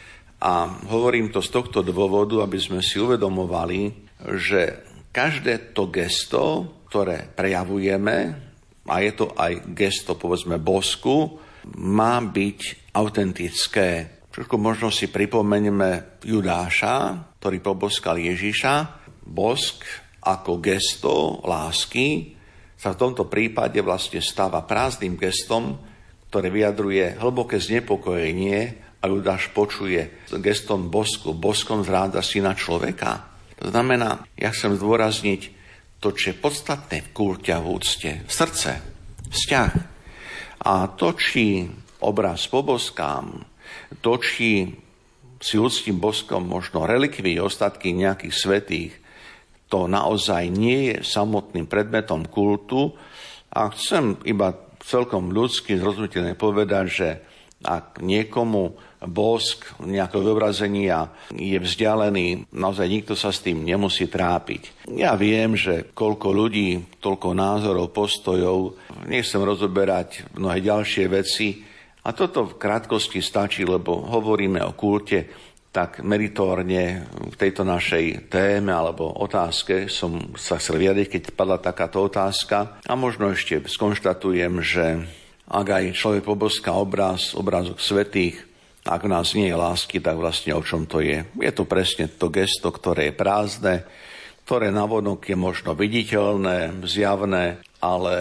a hovorím to z tohto dôvodu, aby sme si uvedomovali, že každé to gesto, ktoré prejavujeme, a je to aj gesto, povedzme, bosku, má byť autentické. Trošku možno si pripomeňme Judáša, ktorý poboskal Ježiša. Bosk ako gesto lásky sa v tomto prípade vlastne stáva prázdnym gestom, ktoré vyjadruje hlboké znepokojenie a Judáš počuje gestom bosku. Boskom zrádza syna človeka. To znamená, ja chcem zdôrazniť to, čo je podstatné v kulte a v úcte. Srdce, vzťah. A to, či obraz poboskám, to, či si úctím boskom možno relikvie, ostatky nejakých svätých, to naozaj nie je samotným predmetom kultu. A chcem iba celkom ľudsky zrozumiteľne povedať, že ak niekomu bosk nejakého vyobrazenia je vzdialený, naozaj nikto sa s tým nemusí trápiť. Ja viem, že koľko ľudí, toľko názorov, postojov, nechcem rozoberať mnohé ďalšie veci. A toto v krátkosti stačí, lebo hovoríme o kulte, tak meritórne v tejto našej téme alebo otázke som sa chcel vyjadriť, keď padla takáto otázka. A možno ešte skonštatujem, že ak aj človek poboská obrázok svätých, ak v nás nie je lásky, tak vlastne o čom to je? Je to presne to gesto, ktoré je prázdne, ktoré navonok je možno viditeľné, zjavné, ale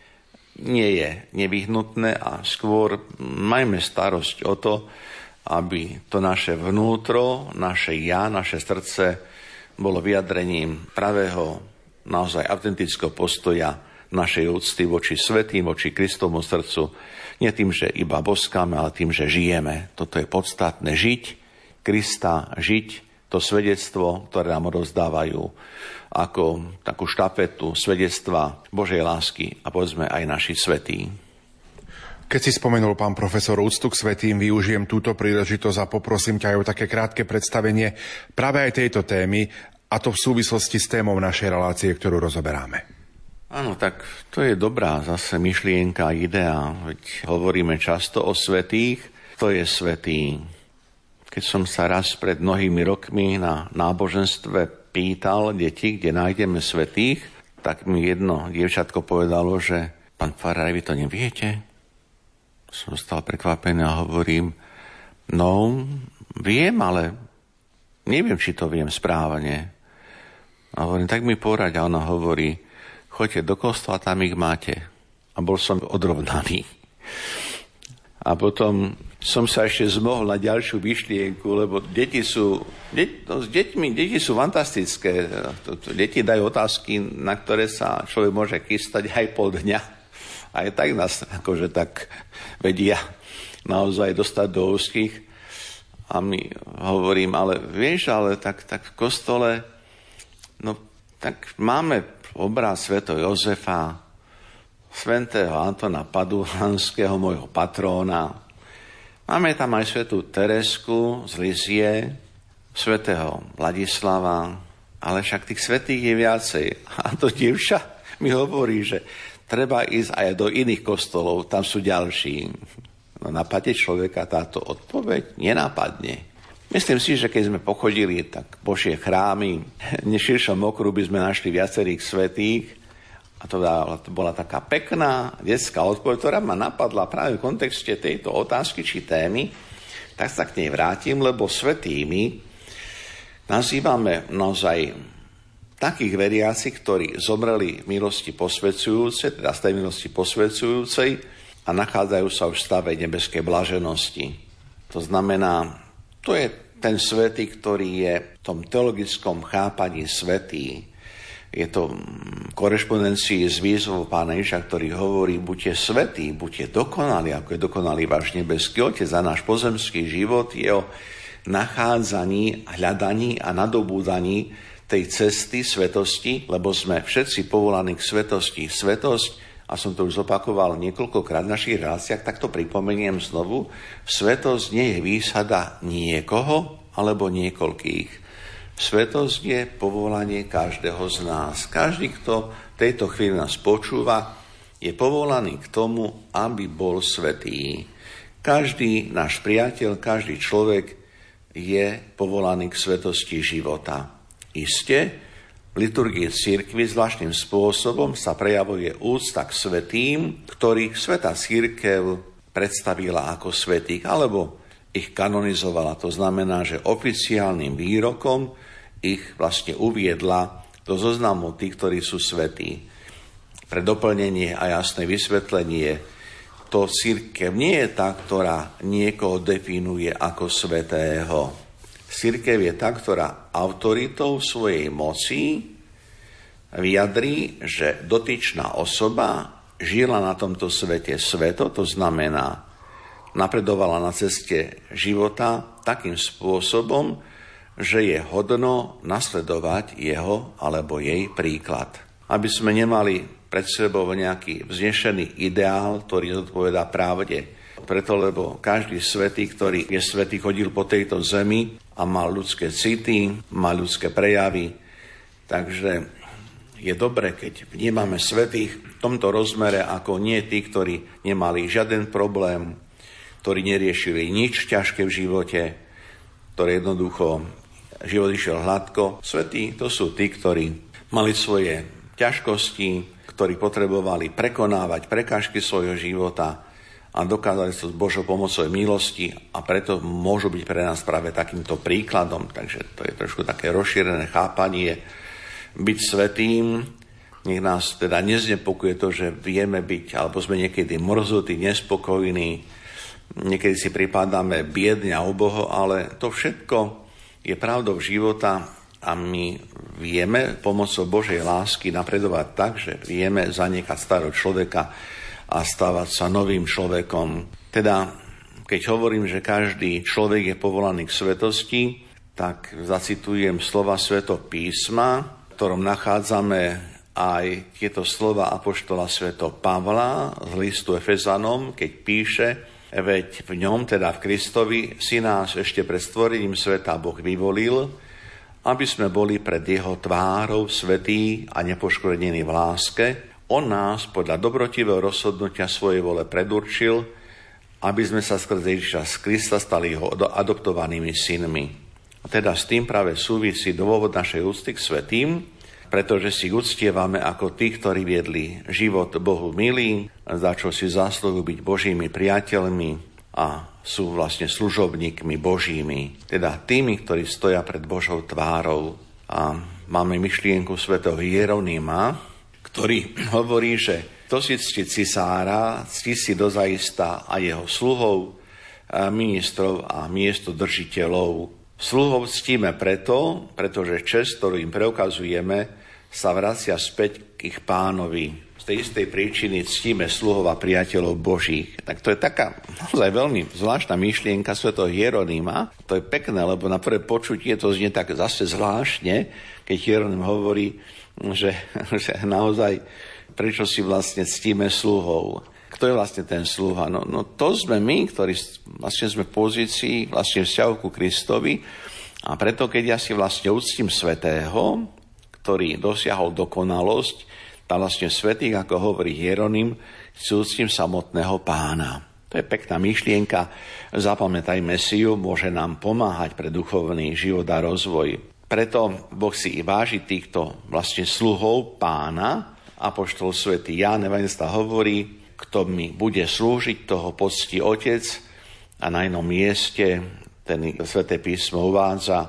nie je nevyhnutné a skôr majme starosť o to, aby to naše vnútro, naše ja, naše srdce bolo vyjadrením pravého, naozaj autentického postoja našej úcty voči svätým, voči Kristovmu srdcu. Nie tým, že iba boskáme, ale tým, že žijeme. Toto je podstatné. Žiť Krista, žiť to svedectvo, ktoré nám rozdávajú ako takú štafetu svedectva Božej lásky a povedzme aj naši svätí. Keď si spomenul, pán profesor, úctu k svätým, využijem túto príležitosť a poprosím ťa aj o také krátke predstavenie práve aj tejto témy, a to v súvislosti s témou našej relácie, ktorú rozoberáme. Áno, tak to je dobrá zase myšlienka, idea. Veď hovoríme často o svätých, to je svätý. Keď som sa raz pred mnohými rokmi na náboženstve pýtal deti, kde nájdeme svätých, tak mi jedno dievčatko povedalo, že pán farár, vy to neviete? Som stal prekvapený a hovorím, no, viem, ale neviem, či to viem správne. A hovorím, tak mi poraď. A ona hovorí, choďte do kostola, tam ich máte. A bol som odrovnaný. A potom som sa ešte zmohol na ďalšiu myšlienku, lebo deti sú fantastické. Deti dajú otázky, na ktoré sa človek môže chystať aj pol dňa. Aj tak nás akože tak vedia naozaj dostať do úzkých. A my hovorím, ale vieš, ale tak v kostole, no tak máme obraz svätého Jozefa, svätého Antona Padulanského, môjho patróna. Máme tam aj svätú Teresku z Lizie, svätého Vladislava, ale však tých svätých je viacej. A to dievča mi hovorí, že treba ísť aj do iných kostolov, tam sú ďalší. No napadne človeka táto odpoveď? Nenapadne. Myslím si, že keď sme pochodili tak Božie chrámy, v širšom okruhu by sme našli viacerých svätých a to bola taká pekná detská odpoveď, ktorá ma napadla práve v kontexte tejto otázky či témy, tak sa k nej vrátim, lebo svätými nazývame naozaj takých veriacich, ktorí zomreli v milosti posvedzujúcej, teda z tej milosti posvedzujúcej a nachádzajú sa už v stave nebeskej blaženosti. To znamená, to je ten svätý, ktorý je v tom teologickom chápaní svätý. Je to v korešpondencii s výzvou pána Ježiša, ktorý hovorí, buďte svätí, buďte dokonalí, ako je dokonalý váš nebeský Otec. A náš pozemský život je o nachádzaní, hľadaní a nadobúdaní tej cesty svetosti, lebo sme všetci povolaní k svetosti. Svetosť, a som to už zopakoval niekoľkokrát v našich reláciách, tak to pripomeniem znovu, svetosť nie je výsada niekoho alebo niekoľkých. Svetosť je povolanie každého z nás. Každý, kto v tejto chvíli nás počúva, je povolaný k tomu, aby bol svätý. Každý náš priateľ, každý človek je povolaný k svetosti života. Isté, v liturgii cirkvi zvláštnym spôsobom sa prejavuje úcta k svätým, ktorých svätá cirkev predstavila ako svätých, alebo ich kanonizovala. To znamená, že oficiálnym výrokom ich vlastne uviedla do zoznamu tých, ktorí sú svätí. Pre doplnenie a jasné vysvetlenie, to cirkev nie je tá, ktorá niekoho definuje ako svätého. Cirkev je tá, ktorá autoritou svojej moci vyjadrí, že dotyčná osoba žila na tomto svete sveto, to znamená, napredovala na ceste života takým spôsobom, že je hodno nasledovať jeho alebo jej príklad. Aby sme nemali pred sebou nejaký vznešený ideál, ktorý zodpovedá pravde. Preto, lebo každý svätý, ktorý je svätý, chodil po tejto zemi a mal ľudské city, mal ľudské prejavy. Takže je dobre, keď vnímame svätých v tomto rozmere ako nie tí, ktorí nemali žiaden problém, ktorí neriešili nič ťažké v živote, ktoré jednoducho život išiel hladko. Svätí to sú tí, ktorí mali svoje ťažkosti, ktorí potrebovali prekonávať prekážky svojho života a dokázali to s Božou pomocou milosti a preto môžu byť pre nás práve takýmto príkladom. Takže to je trošku také rozšírené chápanie. Byť svätým, nech nás teda neznepokuje to, že vieme byť, alebo sme niekedy mrzutí, nespokojní, niekedy si pripadáme biedne a uboho, ale to všetko je pravdou života a my vieme pomocou Božej lásky napredovať tak, že vieme zanikať starého človeka a stávať sa novým človekom. Teda, keď hovorím, že každý človek je povolaný k svetosti, tak zacitujem slova Svätého písma, v ktorom nachádzame aj tieto slova apoštola svätého Pavla z listu Efezanom, keď píše: veď v ňom, teda v Kristovi, si nás ešte pred stvorením sveta Boh vyvolil, aby sme boli pred jeho tvárou svätí a nepoškvrnení v láske. On nás podľa dobrotivého rozhodnutia svojej vole predurčil, aby sme sa skrze Ježiša Krista stali jeho adoptovanými synmi. A teda s tým práve súvisí dôvod našej úcty k svätým, pretože si uctievame ako tí, ktorí viedli život Bohu milý, za čo si zásluhujú byť Božími priateľmi a sú vlastne služobníkmi Božími, teda tými, ktorí stoja pred Božou tvárou. A máme myšlienku svätého Hieronýma, ktorý hovorí, že kto si ctí cisára, ctí si dozaista a jeho sluhov, ministrov a miestodržiteľov. Sluhov ctíme pretože česť, ktorú im preukazujeme, sa vracia späť k ich pánovi. Z tej istej príčiny ctíme sluhov a priateľov Božích. Tak to je taká naozaj veľmi zvláštna myšlienka svätého Hieronýma. To je pekné, lebo na prvé počutie to znie tak zase zvláštne, keď Hieroným hovorí, že naozaj prečo si vlastne ctíme sluhov. Kto je vlastne ten sluha? No to sme my, ktorí vlastne sme v pozícii vlastne vzťahu ku Kristovi, a preto keď ja si vlastne uctím svätého, ktorý dosiahol dokonalosť, tak vlastne svätých, ako hovorí Hieronym, si uctím samotného Pána. To je pekná myšlienka. Zapamätajme si ju, môže nám pomáhať pre duchovný život a rozvoj. Preto Boh si i váži týchto vlastne sluhov Pána. Apoštol svätý Ján Evanjelista hovorí: kto mi bude slúžiť, toho poctí Otec. A na inom mieste ten Sväté písmo uvádza: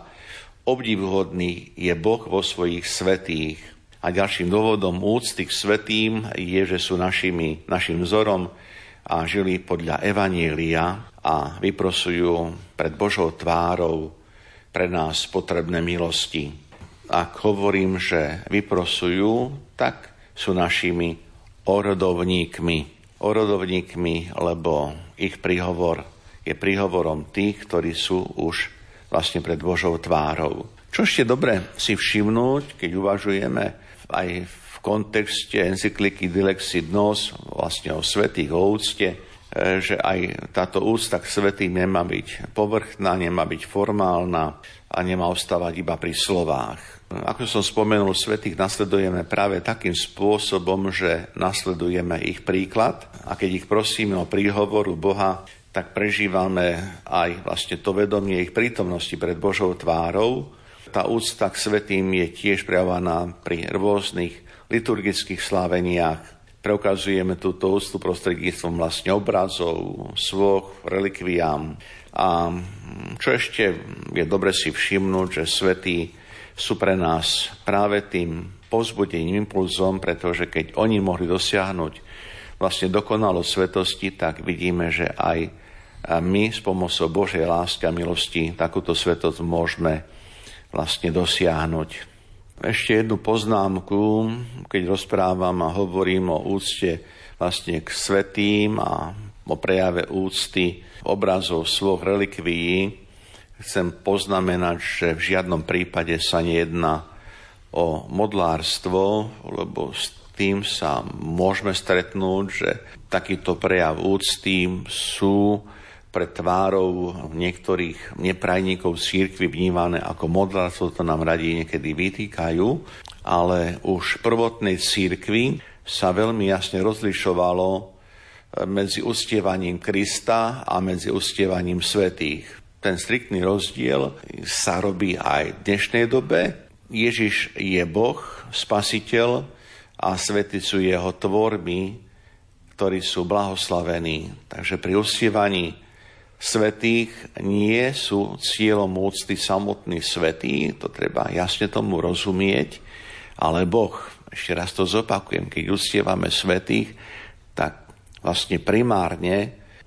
obdivuhodný je Boh vo svojich svätých. A ďalším dôvodom úcty k svätým je, že sú našim vzorom a žili podľa Evanjelia a vyprosujú pred Božou tvárou pre nás potrebné milosti. Ak hovorím, že vyprosujú, tak sú našimi orodovníkmi. Orodovníkmi, lebo ich príhovor je príhovorom tých, ktorí sú už vlastne pred Božou tvárou. Čo ešte dobre si všimnúť, keď uvažujeme aj v kontexte encykliky Dilexit Nos, vlastne o svätých, o úcte, že aj táto úcta k svätým nemá byť povrchná, nemá byť formálna a nemá ostávať iba pri slovách. Ako som spomenul, svätých nasledujeme práve takým spôsobom, že nasledujeme ich príklad, a keď ich prosíme o príhovoru Boha, tak prežívame aj vlastne to vedomie ich prítomnosti pred Božou tvárou. Tá úcta k svätým je tiež prejavovaná pri rôznych liturgických sláveniach. Preukazujeme túto úctu prostredníctvom vlastne obrazov, svoch, relikviám. A čo ešte je dobre si všimnúť, že svätí sú pre nás práve tým povzbudením, impulzom, pretože keď oni mohli dosiahnuť vlastne dokonalosť svetosti, tak vidíme, že aj my s pomocou Božej lásky a milosti takúto svetosť môžeme vlastne dosiahnuť. Ešte jednu poznámku, keď rozprávam a hovorím o úcte vlastne k svätým a o prejave úcty obrazov svoch relikvií, chcem poznamenať, že v žiadnom prípade sa nejedná o modlárstvo, lebo s tým sa môžeme stretnúť, že takýto prejav úcty sú pred tvárou niektorých neprajníkov cirkvi vnímané ako modlárstvo, to nám radi niekedy vytýkajú, ale už v prvotnej cirkvi sa veľmi jasne rozlišovalo medzi uctievaním Krista a medzi uctievaním svätých. Ten striktný rozdiel sa robí aj v dnešnej dobe. Ježiš je Boh, Spasiteľ, a svätí sú jeho tvorby, ktorí sú blahoslavení. Takže pri uctievaní svätých nie sú cieľom úcty samotní svätí, to treba jasne tomu rozumieť, ale Boh, ešte raz to zopakujem, keď uctievame svätých, tak vlastne primárne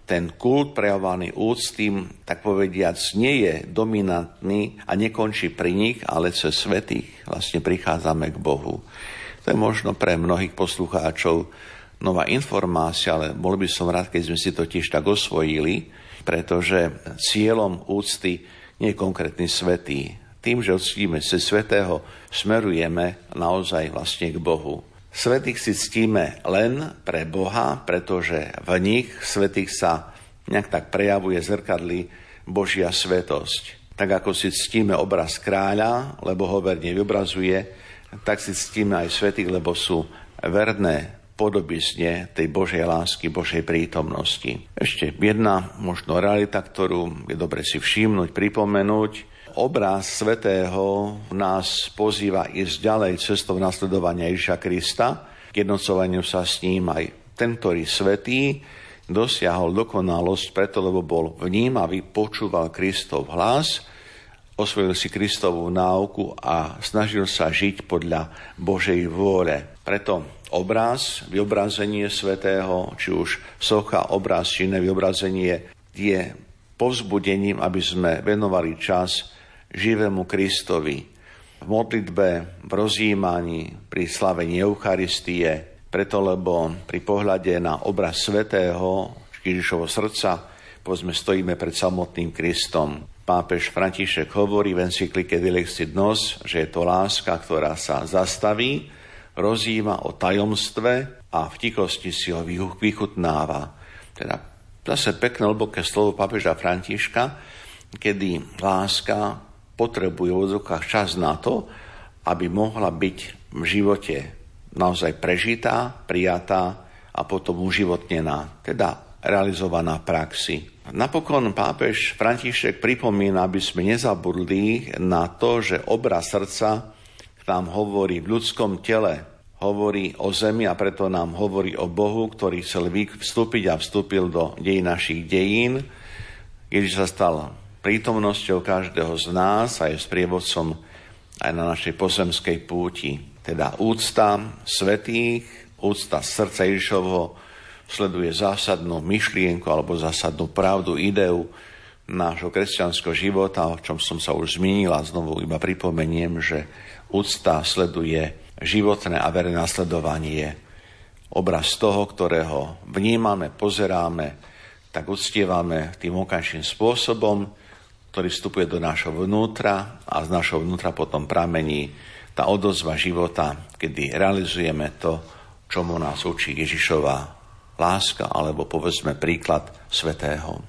ten kult prejavovaný úcty, tak povediac, nie je dominantný a nekončí pri nich, ale cez svätých vlastne prichádzame k Bohu. To je možno pre mnohých poslucháčov nová informácia, ale bol by som rád, keď sme si to tiež tak osvojili, pretože cieľom úcty nie je konkrétny svätý. Tým, že uctíme cez svätého, smerujeme naozaj vlastne k Bohu. Svätých si ctíme len pre Boha, pretože v nich svätých sa nejak tak prejavuje, zrkadlí Božia svätosť. Tak ako si ctíme obraz kráľa, lebo ho verne vyobrazuje, tak si ctíme aj svätých, lebo sú verné podobizne tej Božej lásky, Božej prítomnosti. Ešte jedna možno realita, ktorú je dobre si všimnúť, pripomenúť. Obraz svätého nás pozýva ísť ďalej cestou nasledovania Ježiša Krista, k jednocovaniu sa s ním. Aj ten, ktorý svätý, dosiahol dokonalosť preto, lebo bol vnímavý, počúval Kristov hlas, osvojil si Kristovú náuku a snažil sa žiť podľa Božej vôle. Preto obraz, vyobrazenie svätého, či už socha, obraz, či iné vyobrazenie, je povzbudením, aby sme venovali čas živému Kristovi v modlitbe, v rozjímaní, pri slavení Eucharistie, preto lebo pri pohľade na obraz svätého Ježišovho srdca, povedzme, stojíme pred samotným Kristom. Pápež František hovorí v encyklike Dilexit Nos, že je to láska, ktorá sa zastaví, rozjíma o tajomstve a v tichosti si ho vychutnáva. Teda zase pekné, hlboké slovo pápeža Františka, kedy láska potrebuje v odzvukách čas na to, aby mohla byť v živote naozaj prežitá, prijatá a potom uživotnená, teda realizovaná v praxi. Napokon pápež František pripomína, aby sme nezabudli na to, že obraz srdca k nám hovorí v ľudskom tele, hovorí o zemi a preto nám hovorí o Bohu, ktorý chcel vstúpiť a vstúpil do dejín našich dejín. Ježiš sa stal prítomnosťou každého z nás a je sprievodcom aj na našej pozemskej púti. Teda úcta svätých, úcta srdca Ježišovho sleduje zásadnú myšlienku alebo zásadnú pravdu, ideu nášho kresťanského života, o čom som sa už zmínil a znovu iba pripomeniem, že úcta sleduje životné a verejné nasledovanie. Obraz toho, ktorého vnímame, pozeráme, tak uctievame tým vonkajším spôsobom, ktorý vstupuje do nášho vnútra a z našho vnútra potom pramení tá odozva života, kedy realizujeme to, čomu nás učí Ježišova láska, alebo povedzme príklad svätého.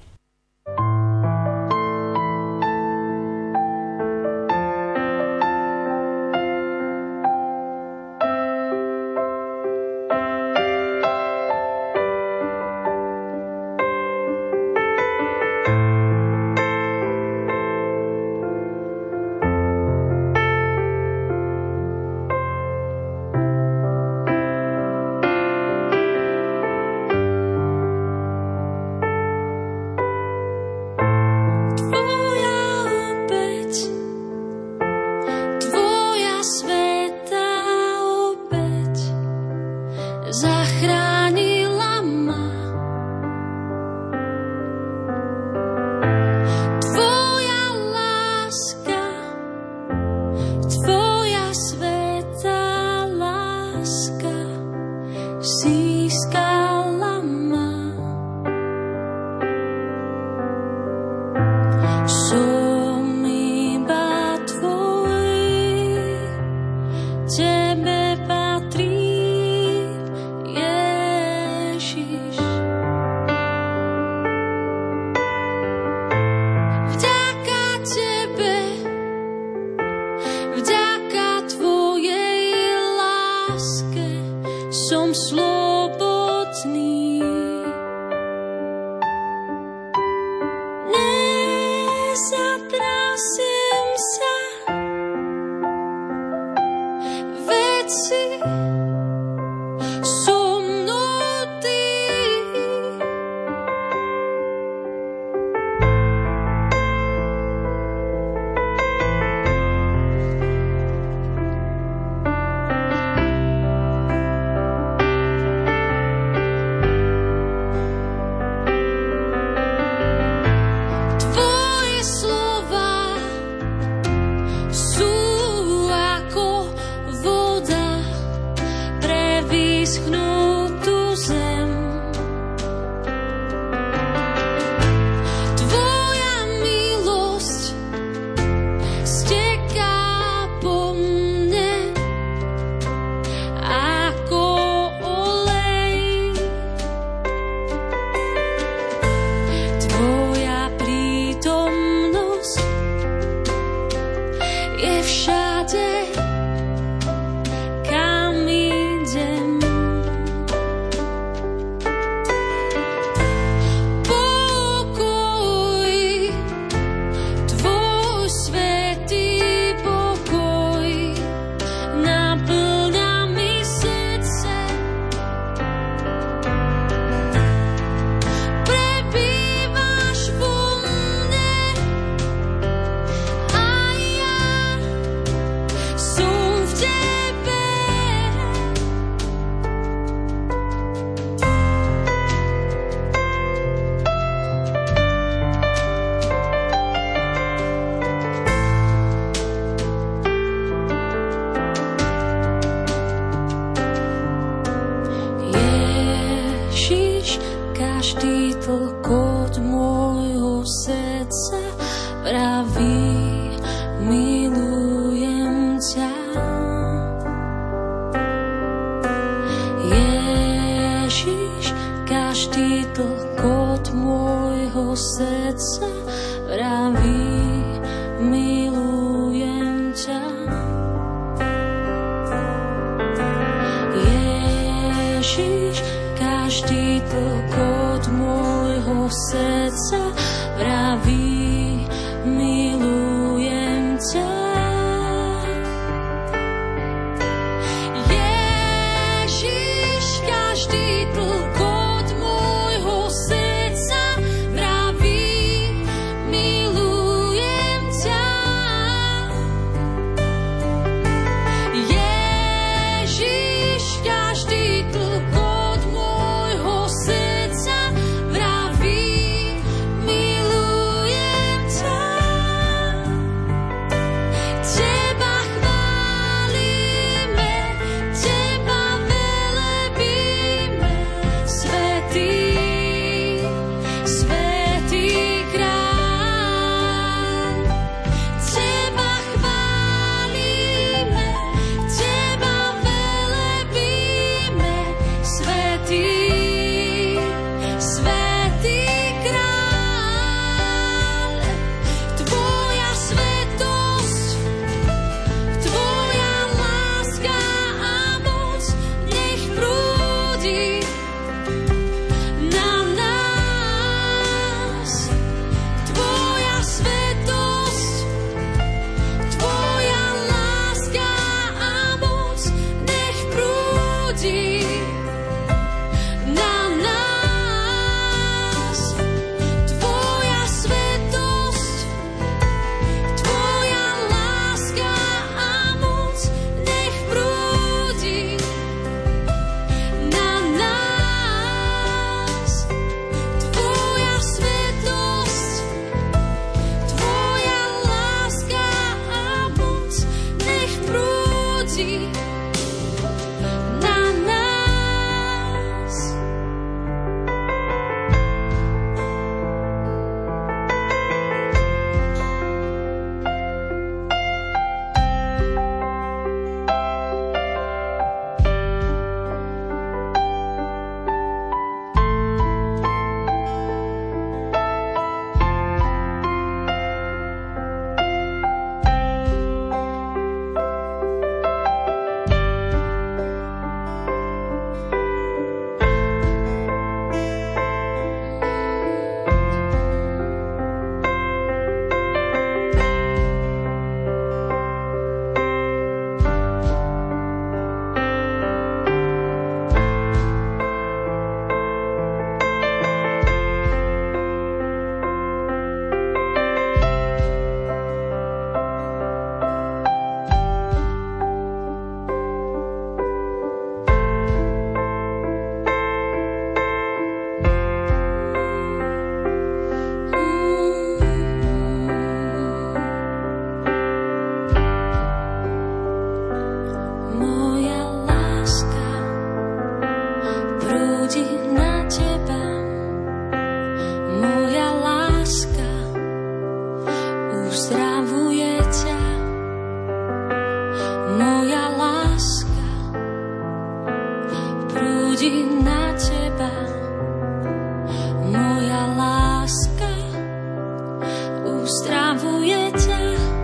ťa. Ježiš, každý tlkot môjho srdca vraví, milujem ťa. Ježiš, každý tlkot môjho srdca vraví, milujem ťa. Ježiš, každý tlkot môjho srdca vraví, milujem ťa. Ježiš, každý tlkot môjho srdca vraví, milujem ťa. Teba chválime, teba velebíme, svätý, svätý kráľ. Teba chválime, teba velebíme, svätý, svätý kráľ. Tvoja svätosť, tvoja láska a moc nech prúdi na nás. Tvoja svätosť, tvoja láska a moc nech prúdi na nás. Tvoja svätosť, tvoja láska a moc nech prúdi na nás. Tvoja svätosť, tvoja láska a moc nech prúdi na nás. Moja láska prúdi na teba, moja láska uzdravuje ťa, moja láska prúdi na teba, moja láska uzdravuje ťa.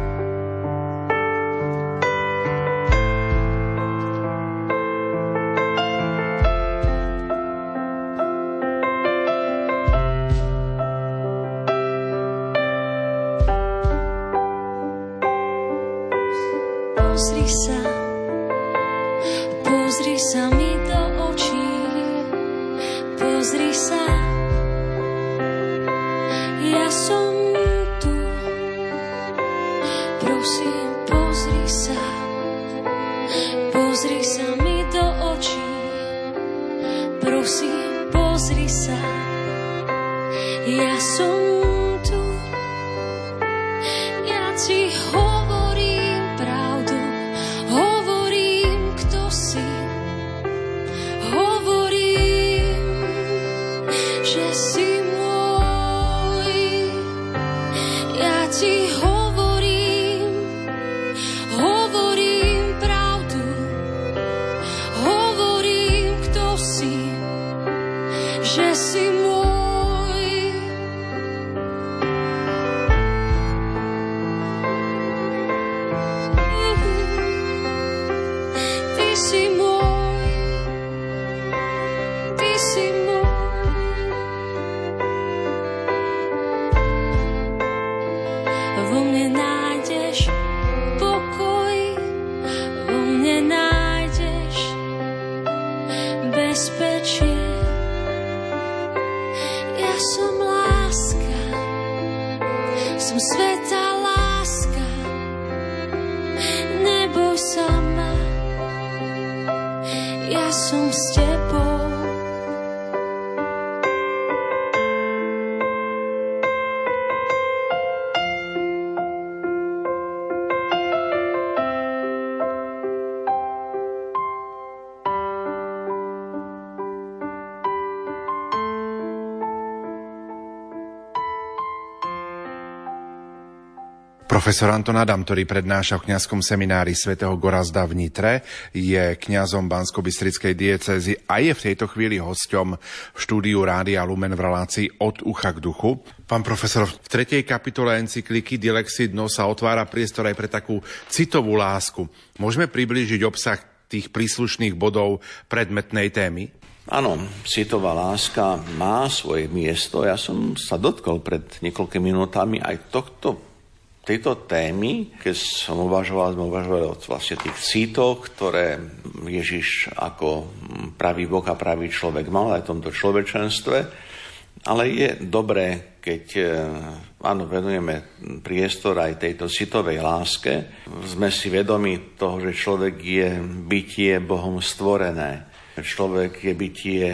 Pozri sa mi do očí, pozri sa, ja som tu, prosím, pozri sa mi do očí, prosím, pozri sa, ja som tu, ja ti hovorím pravdu, hovorím, kto si, hovorím, že si môj, ja ti hovorím, si môj, ty si môj. Vo mne nájdeš pokoj, vo mne nájdeš bezpečie. Ja som láska, som svätá láska, neboj sa ma, ja som s tebou. Profesor Anton Adam, ktorý prednáša v kňazskom seminári svätého Gorazda v Nitre, je kňazom Banskobystrickej diecézy a je v tejto chvíli hosťom v štúdiu Rádia Lumen v relácii Od ucha k duchu. Pán profesor, v 3. kapitole encykliky Dilexit Nos sa otvára priestor aj pre takú citovú lásku. Môžeme priblížiť obsah tých príslušných bodov predmetnej témy? Áno, citová láska má svoje miesto. Ja som sa dotkol pred niekoľkými minútami aj tejto témy, keď sme uvažovali o vlastne tých citoch, ktoré Ježiš ako pravý Boh a pravý človek mal aj v tomto človečenstve. Ale je dobré, keď venujeme priestor aj tejto citovej láske. Sme si vedomi toho, že človek je bytie Bohom stvorené. Človek je bytie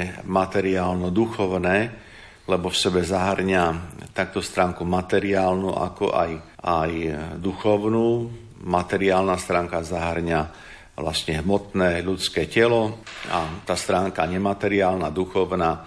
materiálno-duchovné, lebo v sebe zahŕňa takto stránku materiálnu, ako aj duchovnú. Materiálna stránka zahŕňa vlastne hmotné ľudské telo a tá stránka nemateriálna, duchovná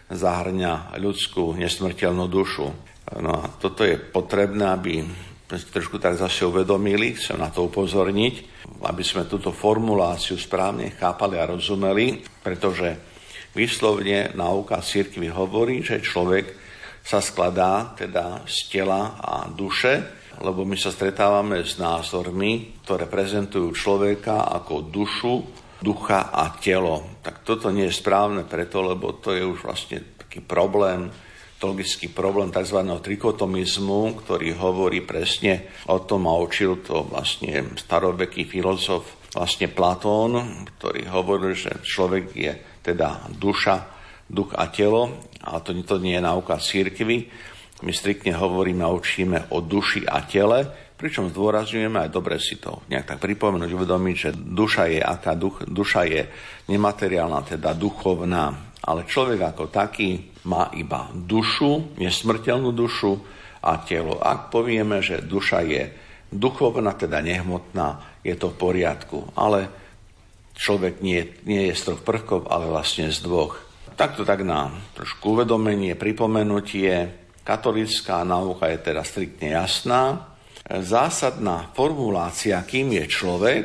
zahŕňa ľudskú nesmrteľnú dušu. No a toto je potrebné, aby sme trošku tak zase uvedomili, chcem na to upozorniť, aby sme túto formuláciu správne chápali a rozumeli, pretože výslovne náuka cirkvi hovorí, že človek sa skladá teda z tela a duše, lebo my sa stretávame s názormi, ktoré prezentujú človeka ako dušu, ducha a telo. Tak toto nie je správne preto, lebo to je už vlastne taký problém, teologický problém tzv. Trikotomizmu, ktorý hovorí presne o tom a učil to vlastne staroveký filozof vlastne Platón, ktorý hovoril, že človek je teda duša, duch a telo, ale to nie je náuka cirkvi. My striktne hovoríme a učíme o duši a tele, pričom zdôrazňujeme aj dobre si to nejak tak pripomenúť, uvedomiť, že duša je aká duša je nemateriálna, teda duchovná, ale človek ako taký má iba dušu, nesmrteľnú dušu a telo. Ak povieme, že duša je duchovná, teda nehmotná, je to v poriadku, ale človek nie je z troch prvkov, ale vlastne z dvoch. Takto tak na trošku uvedomenie, pripomenutie, katolícka nauka je teda striktne jasná. Zásadná formulácia, kým je človek,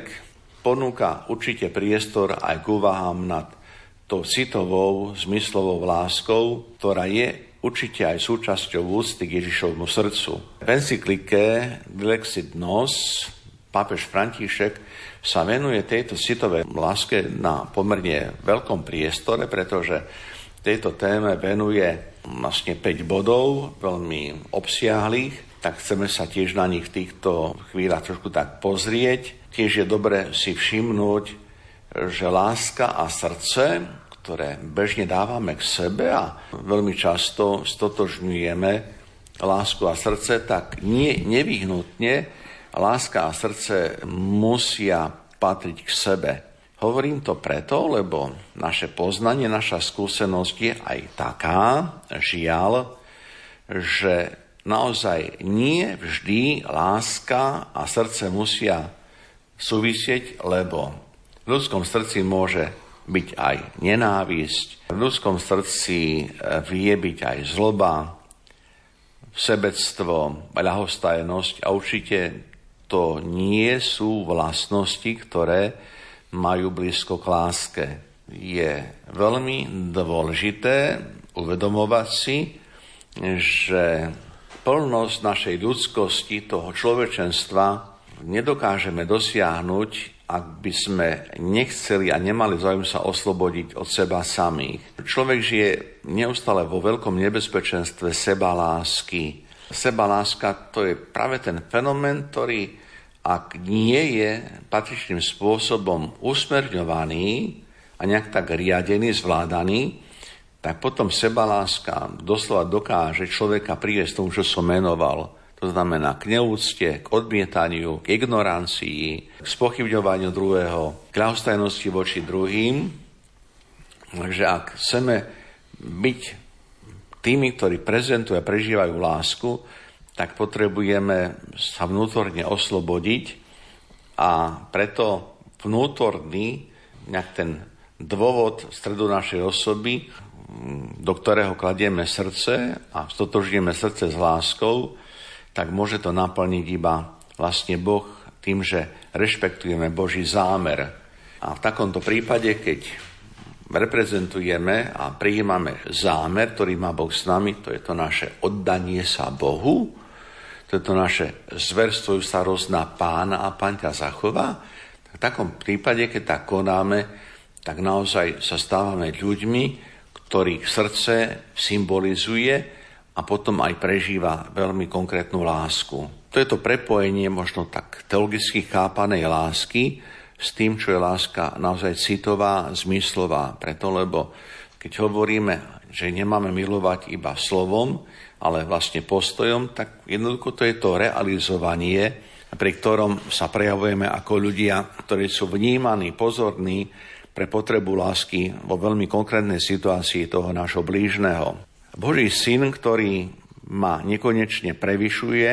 ponúka určite priestor aj k úvahám nad tou citovou, zmyslovou láskou, ktorá je určite aj súčasťou úcty k Ježišovmu srdcu. V encyklike Dilexit Nos pápež František sa venuje tejto citovej láske na pomerne veľkom priestore, pretože tejto téme venuje vlastne 5 bodov, veľmi obsiahlých, tak chceme sa tiež na nich v týchto chvíľach trošku tak pozrieť. Tiež je dobre si všimnúť, že láska a srdce, ktoré bežne dávame k sebe a veľmi často stotožňujeme lásku a srdce, tak nevyhnutne láska a srdce musia patriť k sebe. Hovorím to preto, lebo naše poznanie, naša skúsenosť je aj taká, žiaľ, že naozaj nie vždy láska a srdce musia súvisieť, lebo v ľudskom srdci môže byť aj nenávisť, v ľudskom srdci vie byť aj zloba, sebectvo, ľahostajnosť a určite to nie sú vlastnosti, ktoré majú blízko k láske. Je veľmi dôležité uvedomovať si, že plnosť našej ľudskosti, toho človečenstva, nedokážeme dosiahnuť ak by sme nechceli a nemali záujem sa oslobodiť od seba samých. Človek žije neustále vo veľkom nebezpečenstve sebalásky. Sebaláska to je práve ten fenomén, ktorý ak nie je patričným spôsobom usmerňovaný a nejak tak riadený, zvládaný, tak potom sebaláska doslova dokáže človeka priviesť tomu, čo som menoval. To znamená k neúcte, k odmietaniu, k ignorancii, k spochybňovaniu druhého, k ľahostajnosti voči druhým. Takže ak chceme byť tými, ktorí prezentujú a prežívajú lásku, tak potrebujeme sa vnútorne oslobodiť a preto vnútorný, nejak ten dôvod stredu našej osoby, do ktorého kladieme srdce a stotožníme srdce s láskou, tak môže to naplniť iba vlastne Boh tým, že rešpektujeme Boží zámer. A v takomto prípade, keď reprezentujeme a prijímame zámer, ktorý má Boh s nami, to je to naše oddanie sa Bohu, to je to naše zverstvo, starosť na Pána a Pán ťa zachová, tak v takom prípade, keď tak konáme, tak naozaj sa stávame ľuďmi, ktorých srdce symbolizuje a potom aj prežíva veľmi konkrétnu lásku. To je to prepojenie možno tak teologicky chápanej lásky s tým, čo je láska naozaj citová, zmyslová. Preto, lebo keď hovoríme, že nemáme milovať iba slovom, ale vlastne postojom, tak jednoducho to je to realizovanie, pri ktorom sa prejavujeme ako ľudia, ktorí sú vnímaní, pozorní pre potrebu lásky vo veľmi konkrétnej situácii toho nášho blížneho. Boží syn, ktorý ma nekonečne prevyšuje,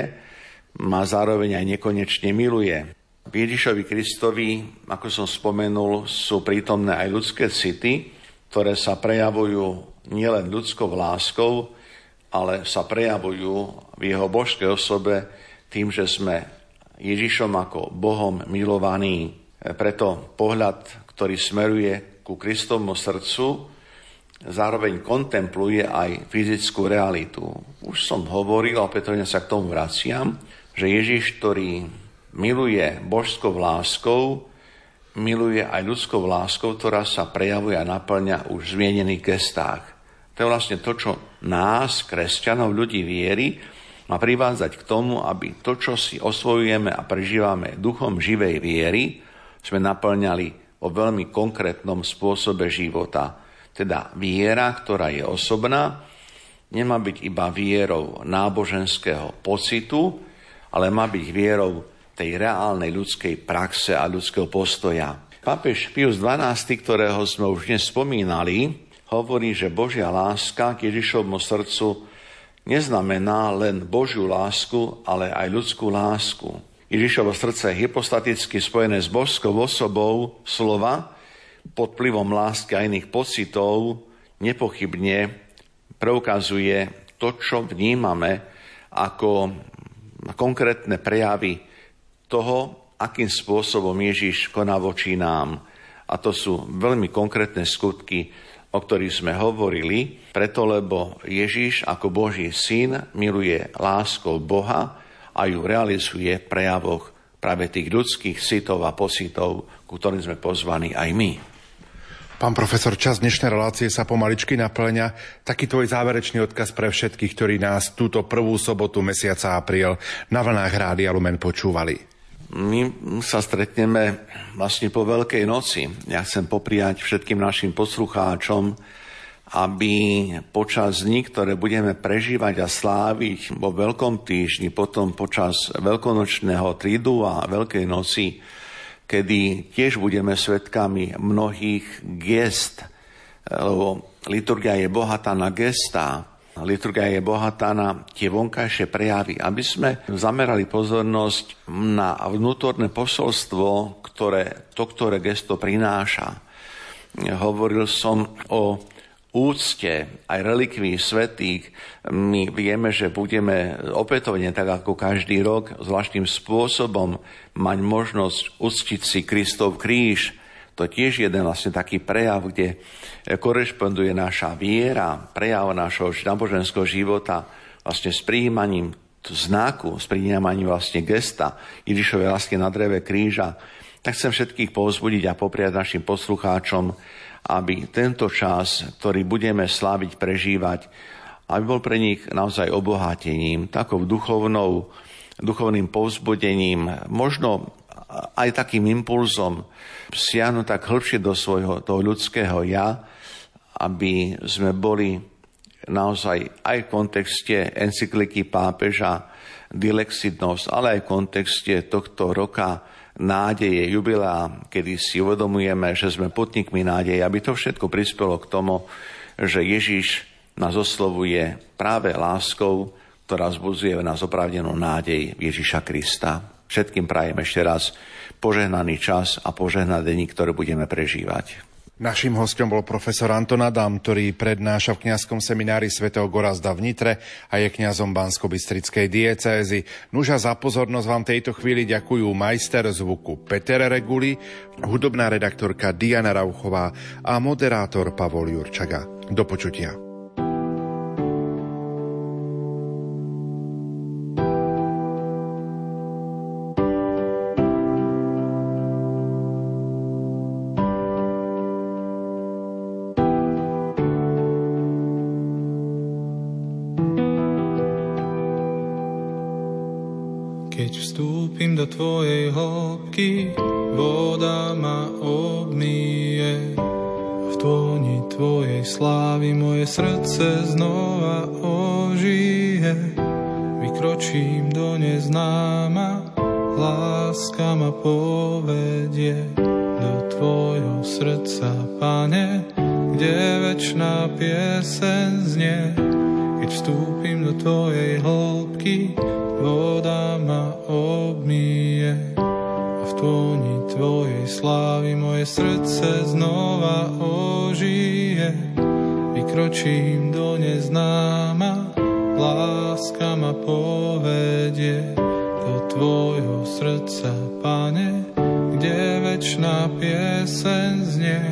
ma zároveň aj nekonečne miluje. V Ježišovi Kristovi, ako som spomenul, sú prítomné aj ľudské city, ktoré sa prejavujú nielen ľudskou láskou, ale sa prejavujú v jeho božskej osobe tým, že sme Ježišom ako Bohom milovaní. Preto pohľad, ktorý smeruje ku Kristovmu srdcu, zároveň kontempluje aj fyzickú realitu. Už som hovoril, a opätovne sa k tomu vraciam, že Ježiš, ktorý miluje božskou láskou, miluje aj ľudskou láskou, ktorá sa prejavuje a naplňa už v zmienených gestách. To je vlastne to, čo nás, kresťanov, ľudí viery, má privádzať k tomu, aby to, čo si osvojujeme a prežívame duchom živej viery, sme naplňali vo veľmi konkrétnom spôsobe života. Teda viera, ktorá je osobná, nemá byť iba vierou náboženského pocitu, ale má byť vierou tej reálnej ľudskej praxe a ľudského postoja. Pápež Pius XII, ktorého sme už dnes spomínali, hovorí, že Božia láska k Ježišovmu srdcu neznamená len Božiu lásku, ale aj ľudskú lásku. Ježišovo srdce je hypostaticky spojené s božskou osobou slova, pod vplyvom lásky a iných pocitov nepochybne preukazuje to, čo vnímame ako konkrétne prejavy toho, akým spôsobom Ježiš koná voči nám. A to sú veľmi konkrétne skutky, o ktorých sme hovorili, preto lebo Ježiš ako Boží syn miluje láskou Boha a ju realizuje v prejavoch práve tých ľudských citov a pocitov, ku ktorým sme pozvaní aj my. Pán profesor, čas dnešnej relácie sa pomaličky naplňa. Taký tvoj záverečný odkaz pre všetkých, ktorí nás túto prvú sobotu mesiaca apríl na vlnách Rádia Lumen počúvali. My sa stretneme vlastne po Veľkej noci. Ja chcem popriať všetkým našim poslucháčom, aby počas dní, ktoré budeme prežívať a sláviť vo Veľkom týždni, potom počas veľkonočného tridu a Veľkej noci, kedy tiež budeme svedkami mnohých gest, lebo liturgia je bohatá na gestá, liturgia je bohatá na tie vonkajšie prejavy, aby sme zamerali pozornosť na vnútorné posolstvo, ktoré gesto prináša. Hovoril som o úcte aj relikví svätých. My vieme, že budeme opätovne, tak ako každý rok, zvláštnym spôsobom mať možnosť uctiť si Kristov kríž. To tiež jeden vlastne taký prejav, kde korešponduje naša viera, prejav nášho náboženského života vlastne s prijímaním znaku, s prijímaním vlastne gesta Ježišovej lásky na dreve kríža. Tak chcem všetkých povzbudiť a popriať našim poslucháčom, aby tento čas, ktorý budeme sláviť, prežívať, aby bol pre nich naozaj obohatením, takou duchovným povzbudením, možno aj takým impulzom siahnuť tak hĺbšie do svojho toho ľudského ja, aby sme boli naozaj aj v kontexte encykliky pápeža Dilexit Nos, ale aj v kontexte tohto roka nádeje, jubilea, kedy si uvedomujeme, že sme putníkmi nádeje, aby to všetko prispelo k tomu, že Ježiš nás oslovuje práve láskou, ktorá vzbudzuje v nás oprávnenú nádej Ježiša Krista. Všetkým prajem ešte raz požehnaný čas a požehnaný deň, ktorý budeme prežívať. Naším hostom bol profesor Anton Adam, ktorý prednáša v kňazskom seminári svätého Gorazda v Nitre a je kňazom Banskobystrickej diecézy. Nuža za pozornosť vám tejto chvíli ďakujú majster zvuku Peter Reguli, hudobná redaktorka Diana Rauchová a moderátor Pavol Jurčaga. Do počutia. Vstúpim do tvojej hĺbky, voda ma obmýje. V tóni tvojej slávy moje srdce znova ožije. Vykročím do neznáma, láska ma povedie. Do tvojho srdca, Pane, kde večná pieseň znie. Keď vstúpim do tvojej hĺbky, voda ma obmýje a v tóni tvojej slávy moje srdce znova ožije. Vykročím do neznáma, láska ma povedie do tvojho srdca, Pane, kde večná pieseň znie.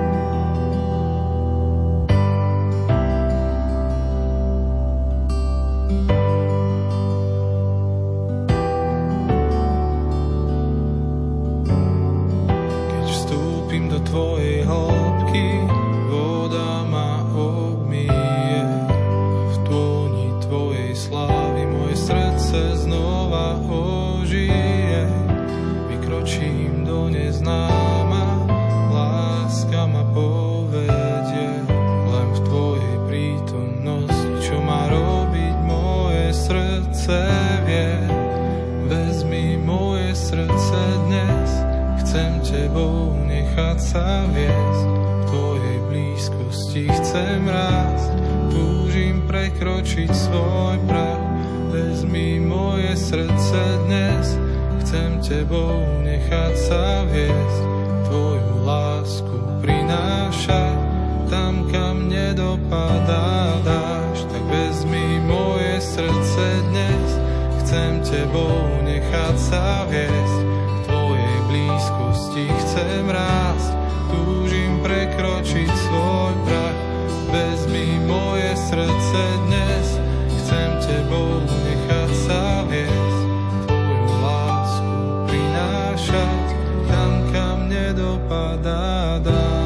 Tvojej hĺbky, voda ma obmýje. V tóni tvojej slávy moje srdce znova ožije. Vykročím do neznáma, láska ma povedie. Len v tvojej prítomnosti, čo má robiť moje srdce vie. Vezmi moje srdce dnes, chcem tebou nechať sa viesť, v tvojej blízkosti chcem rásť, túžim prekročiť svoj prah. Vezmi moje srdce dnes, chcem tebou nechať sa viesť, tvoju lásku prinášať tam, kam nedopadá dážď. Tak vezmi moje srdce dnes, chcem tebou nechať sa viesť, blízkosti chcem rásť, túžim prekročiť svoj prach. Vezmi moje srdce dnes, chcem tebou nechať sa viesť, tvoju lásku prinášať tam, kam nedopadá dážď.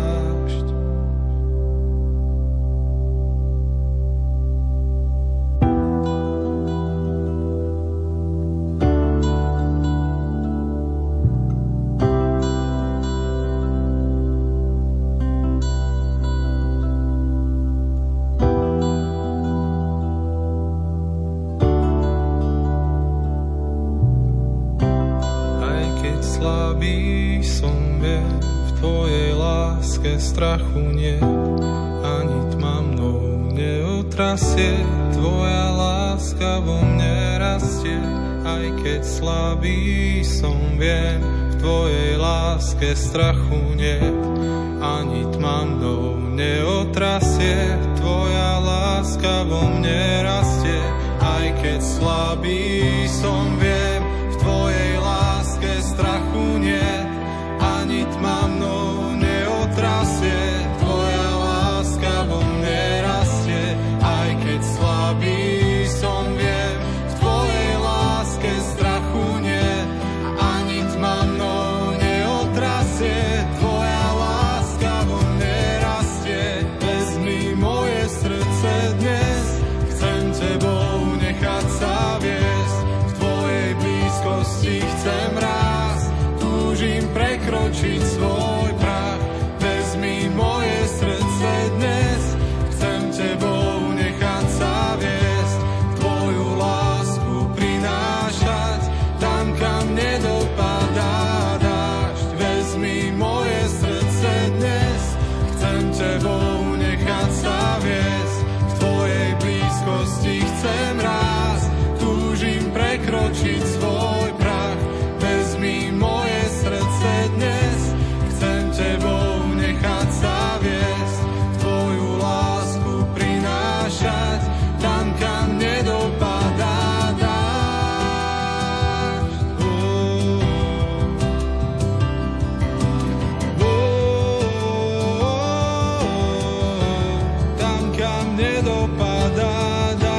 Strachu nie, ani tma mnou neotrasie, tvoja láska vo mne rastie. Aj keď slabý som, viem, v tvojej láske strachu nie, ani tma mnou neotrasie, tvoja láska vo mne rastie. Aj keď slabý som, viem, v tvojej láske strachu nie, ani tma mnou trasie, tvoja láska vo mne rastie. Aj keď slabý som, viem, v tvojej láske strachu nie, ani tma mnou prekročiť svoj prach. Vezmi moje srdce dnes, chcem tebou nechať sa viesť, tvoju lásku prinášať tam, kam nedopadá dážď. Vezmi moje srdce dnes, chcem tebou nechať sa viesť, v tvojej blízkosti chcem rásť, túžim prekročiť svoj prach. Vezmi moje srdce dnes, chcem tebou nechať sa viesť, tvoju lásku prinášať tam, kam nedopadá dážď. Tam, kam nedopadá dážď.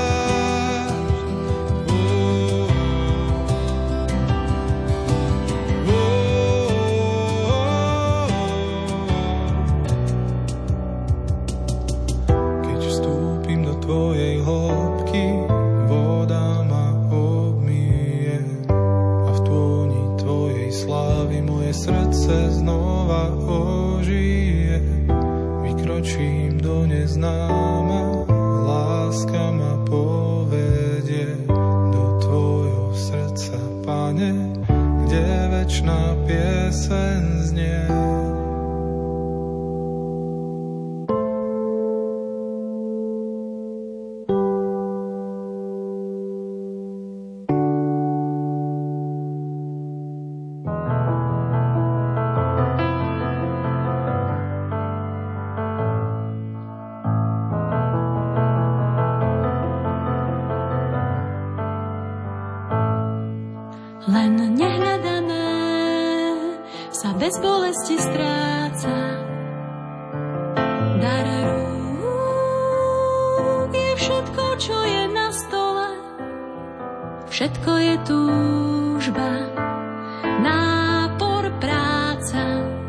Keď vstúpim do tvojej hĺbky, voda ma obmýje a v tôni tvojej slávy moje srdce znova ožije. Vykročím do neznáma, láska ma povedie do tvojho srdca, Pane, kde večná pieseň znie. Len nehľadané sa bez bolesti stráca. Dar rúk je všetko, čo je na stole. Všetko je túžba, nápor, práca.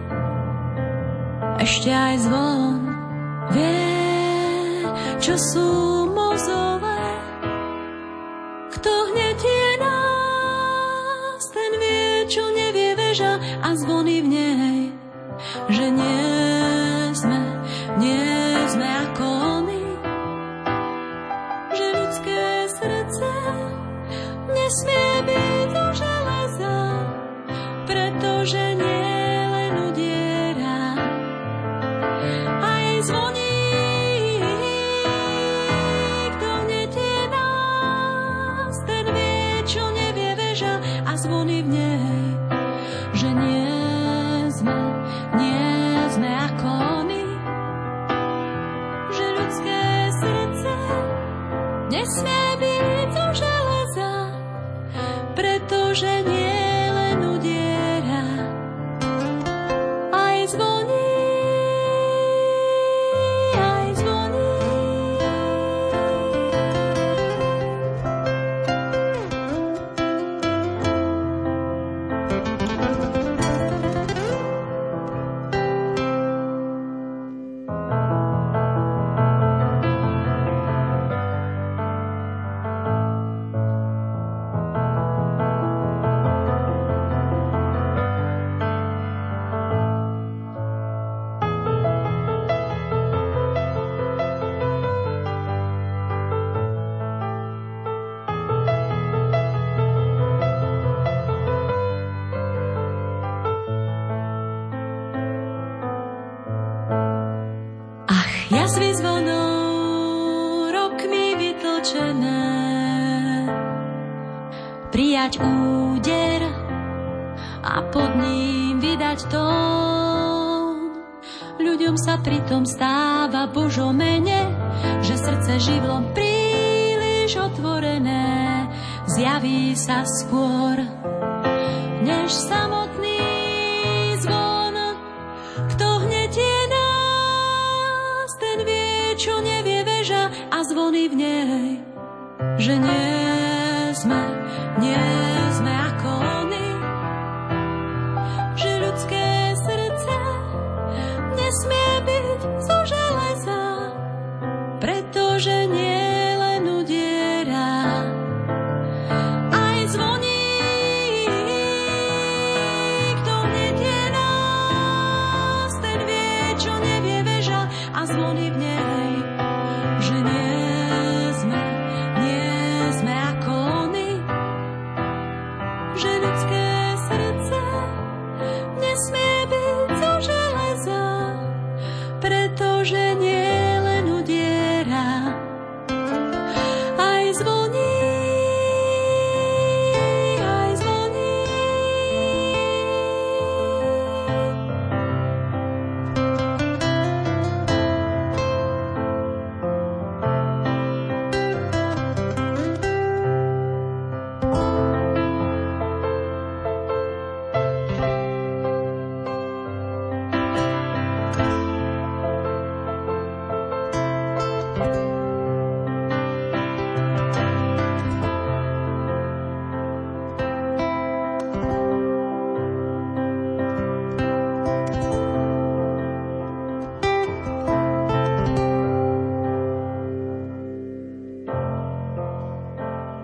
Ešte aj zvon vie, čo sú mozové. Kto hnetie nás, ten vie, čo nevie veža a zvony v nej. Že nie sme ako oni. Že ľudské srdce nesmie byť do železa, pretože nie len udiera. Aj zvoní, kto hnetie nás, ten vie, čo nevie veža a zvony v nej. Že nie sme ako oni. Že ľudské srdce nesmie byť zo železa, pretože nie len udiera. Aj zvoní, aj zvoní. Jazvy zvonov, rokmi vytlčené, prijať úder a pod ním vydať tón. Ľuďom sa pritom stáva Božo mene, že srdce živlom príliš otvorené zjaví sa skôr, než samotný zvon. Kto hnetie nás, ten vie, čo nevie veža a zvony v nej. Že nie sme ako oni. Že ľudské srdce nesmie byť zo železa, pretože nie len udiera. Aj zvoní, kto hneď že nie len udiera, aj zvoní.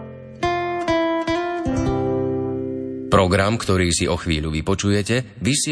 Program, ktorý si o chvíľu vypočujete,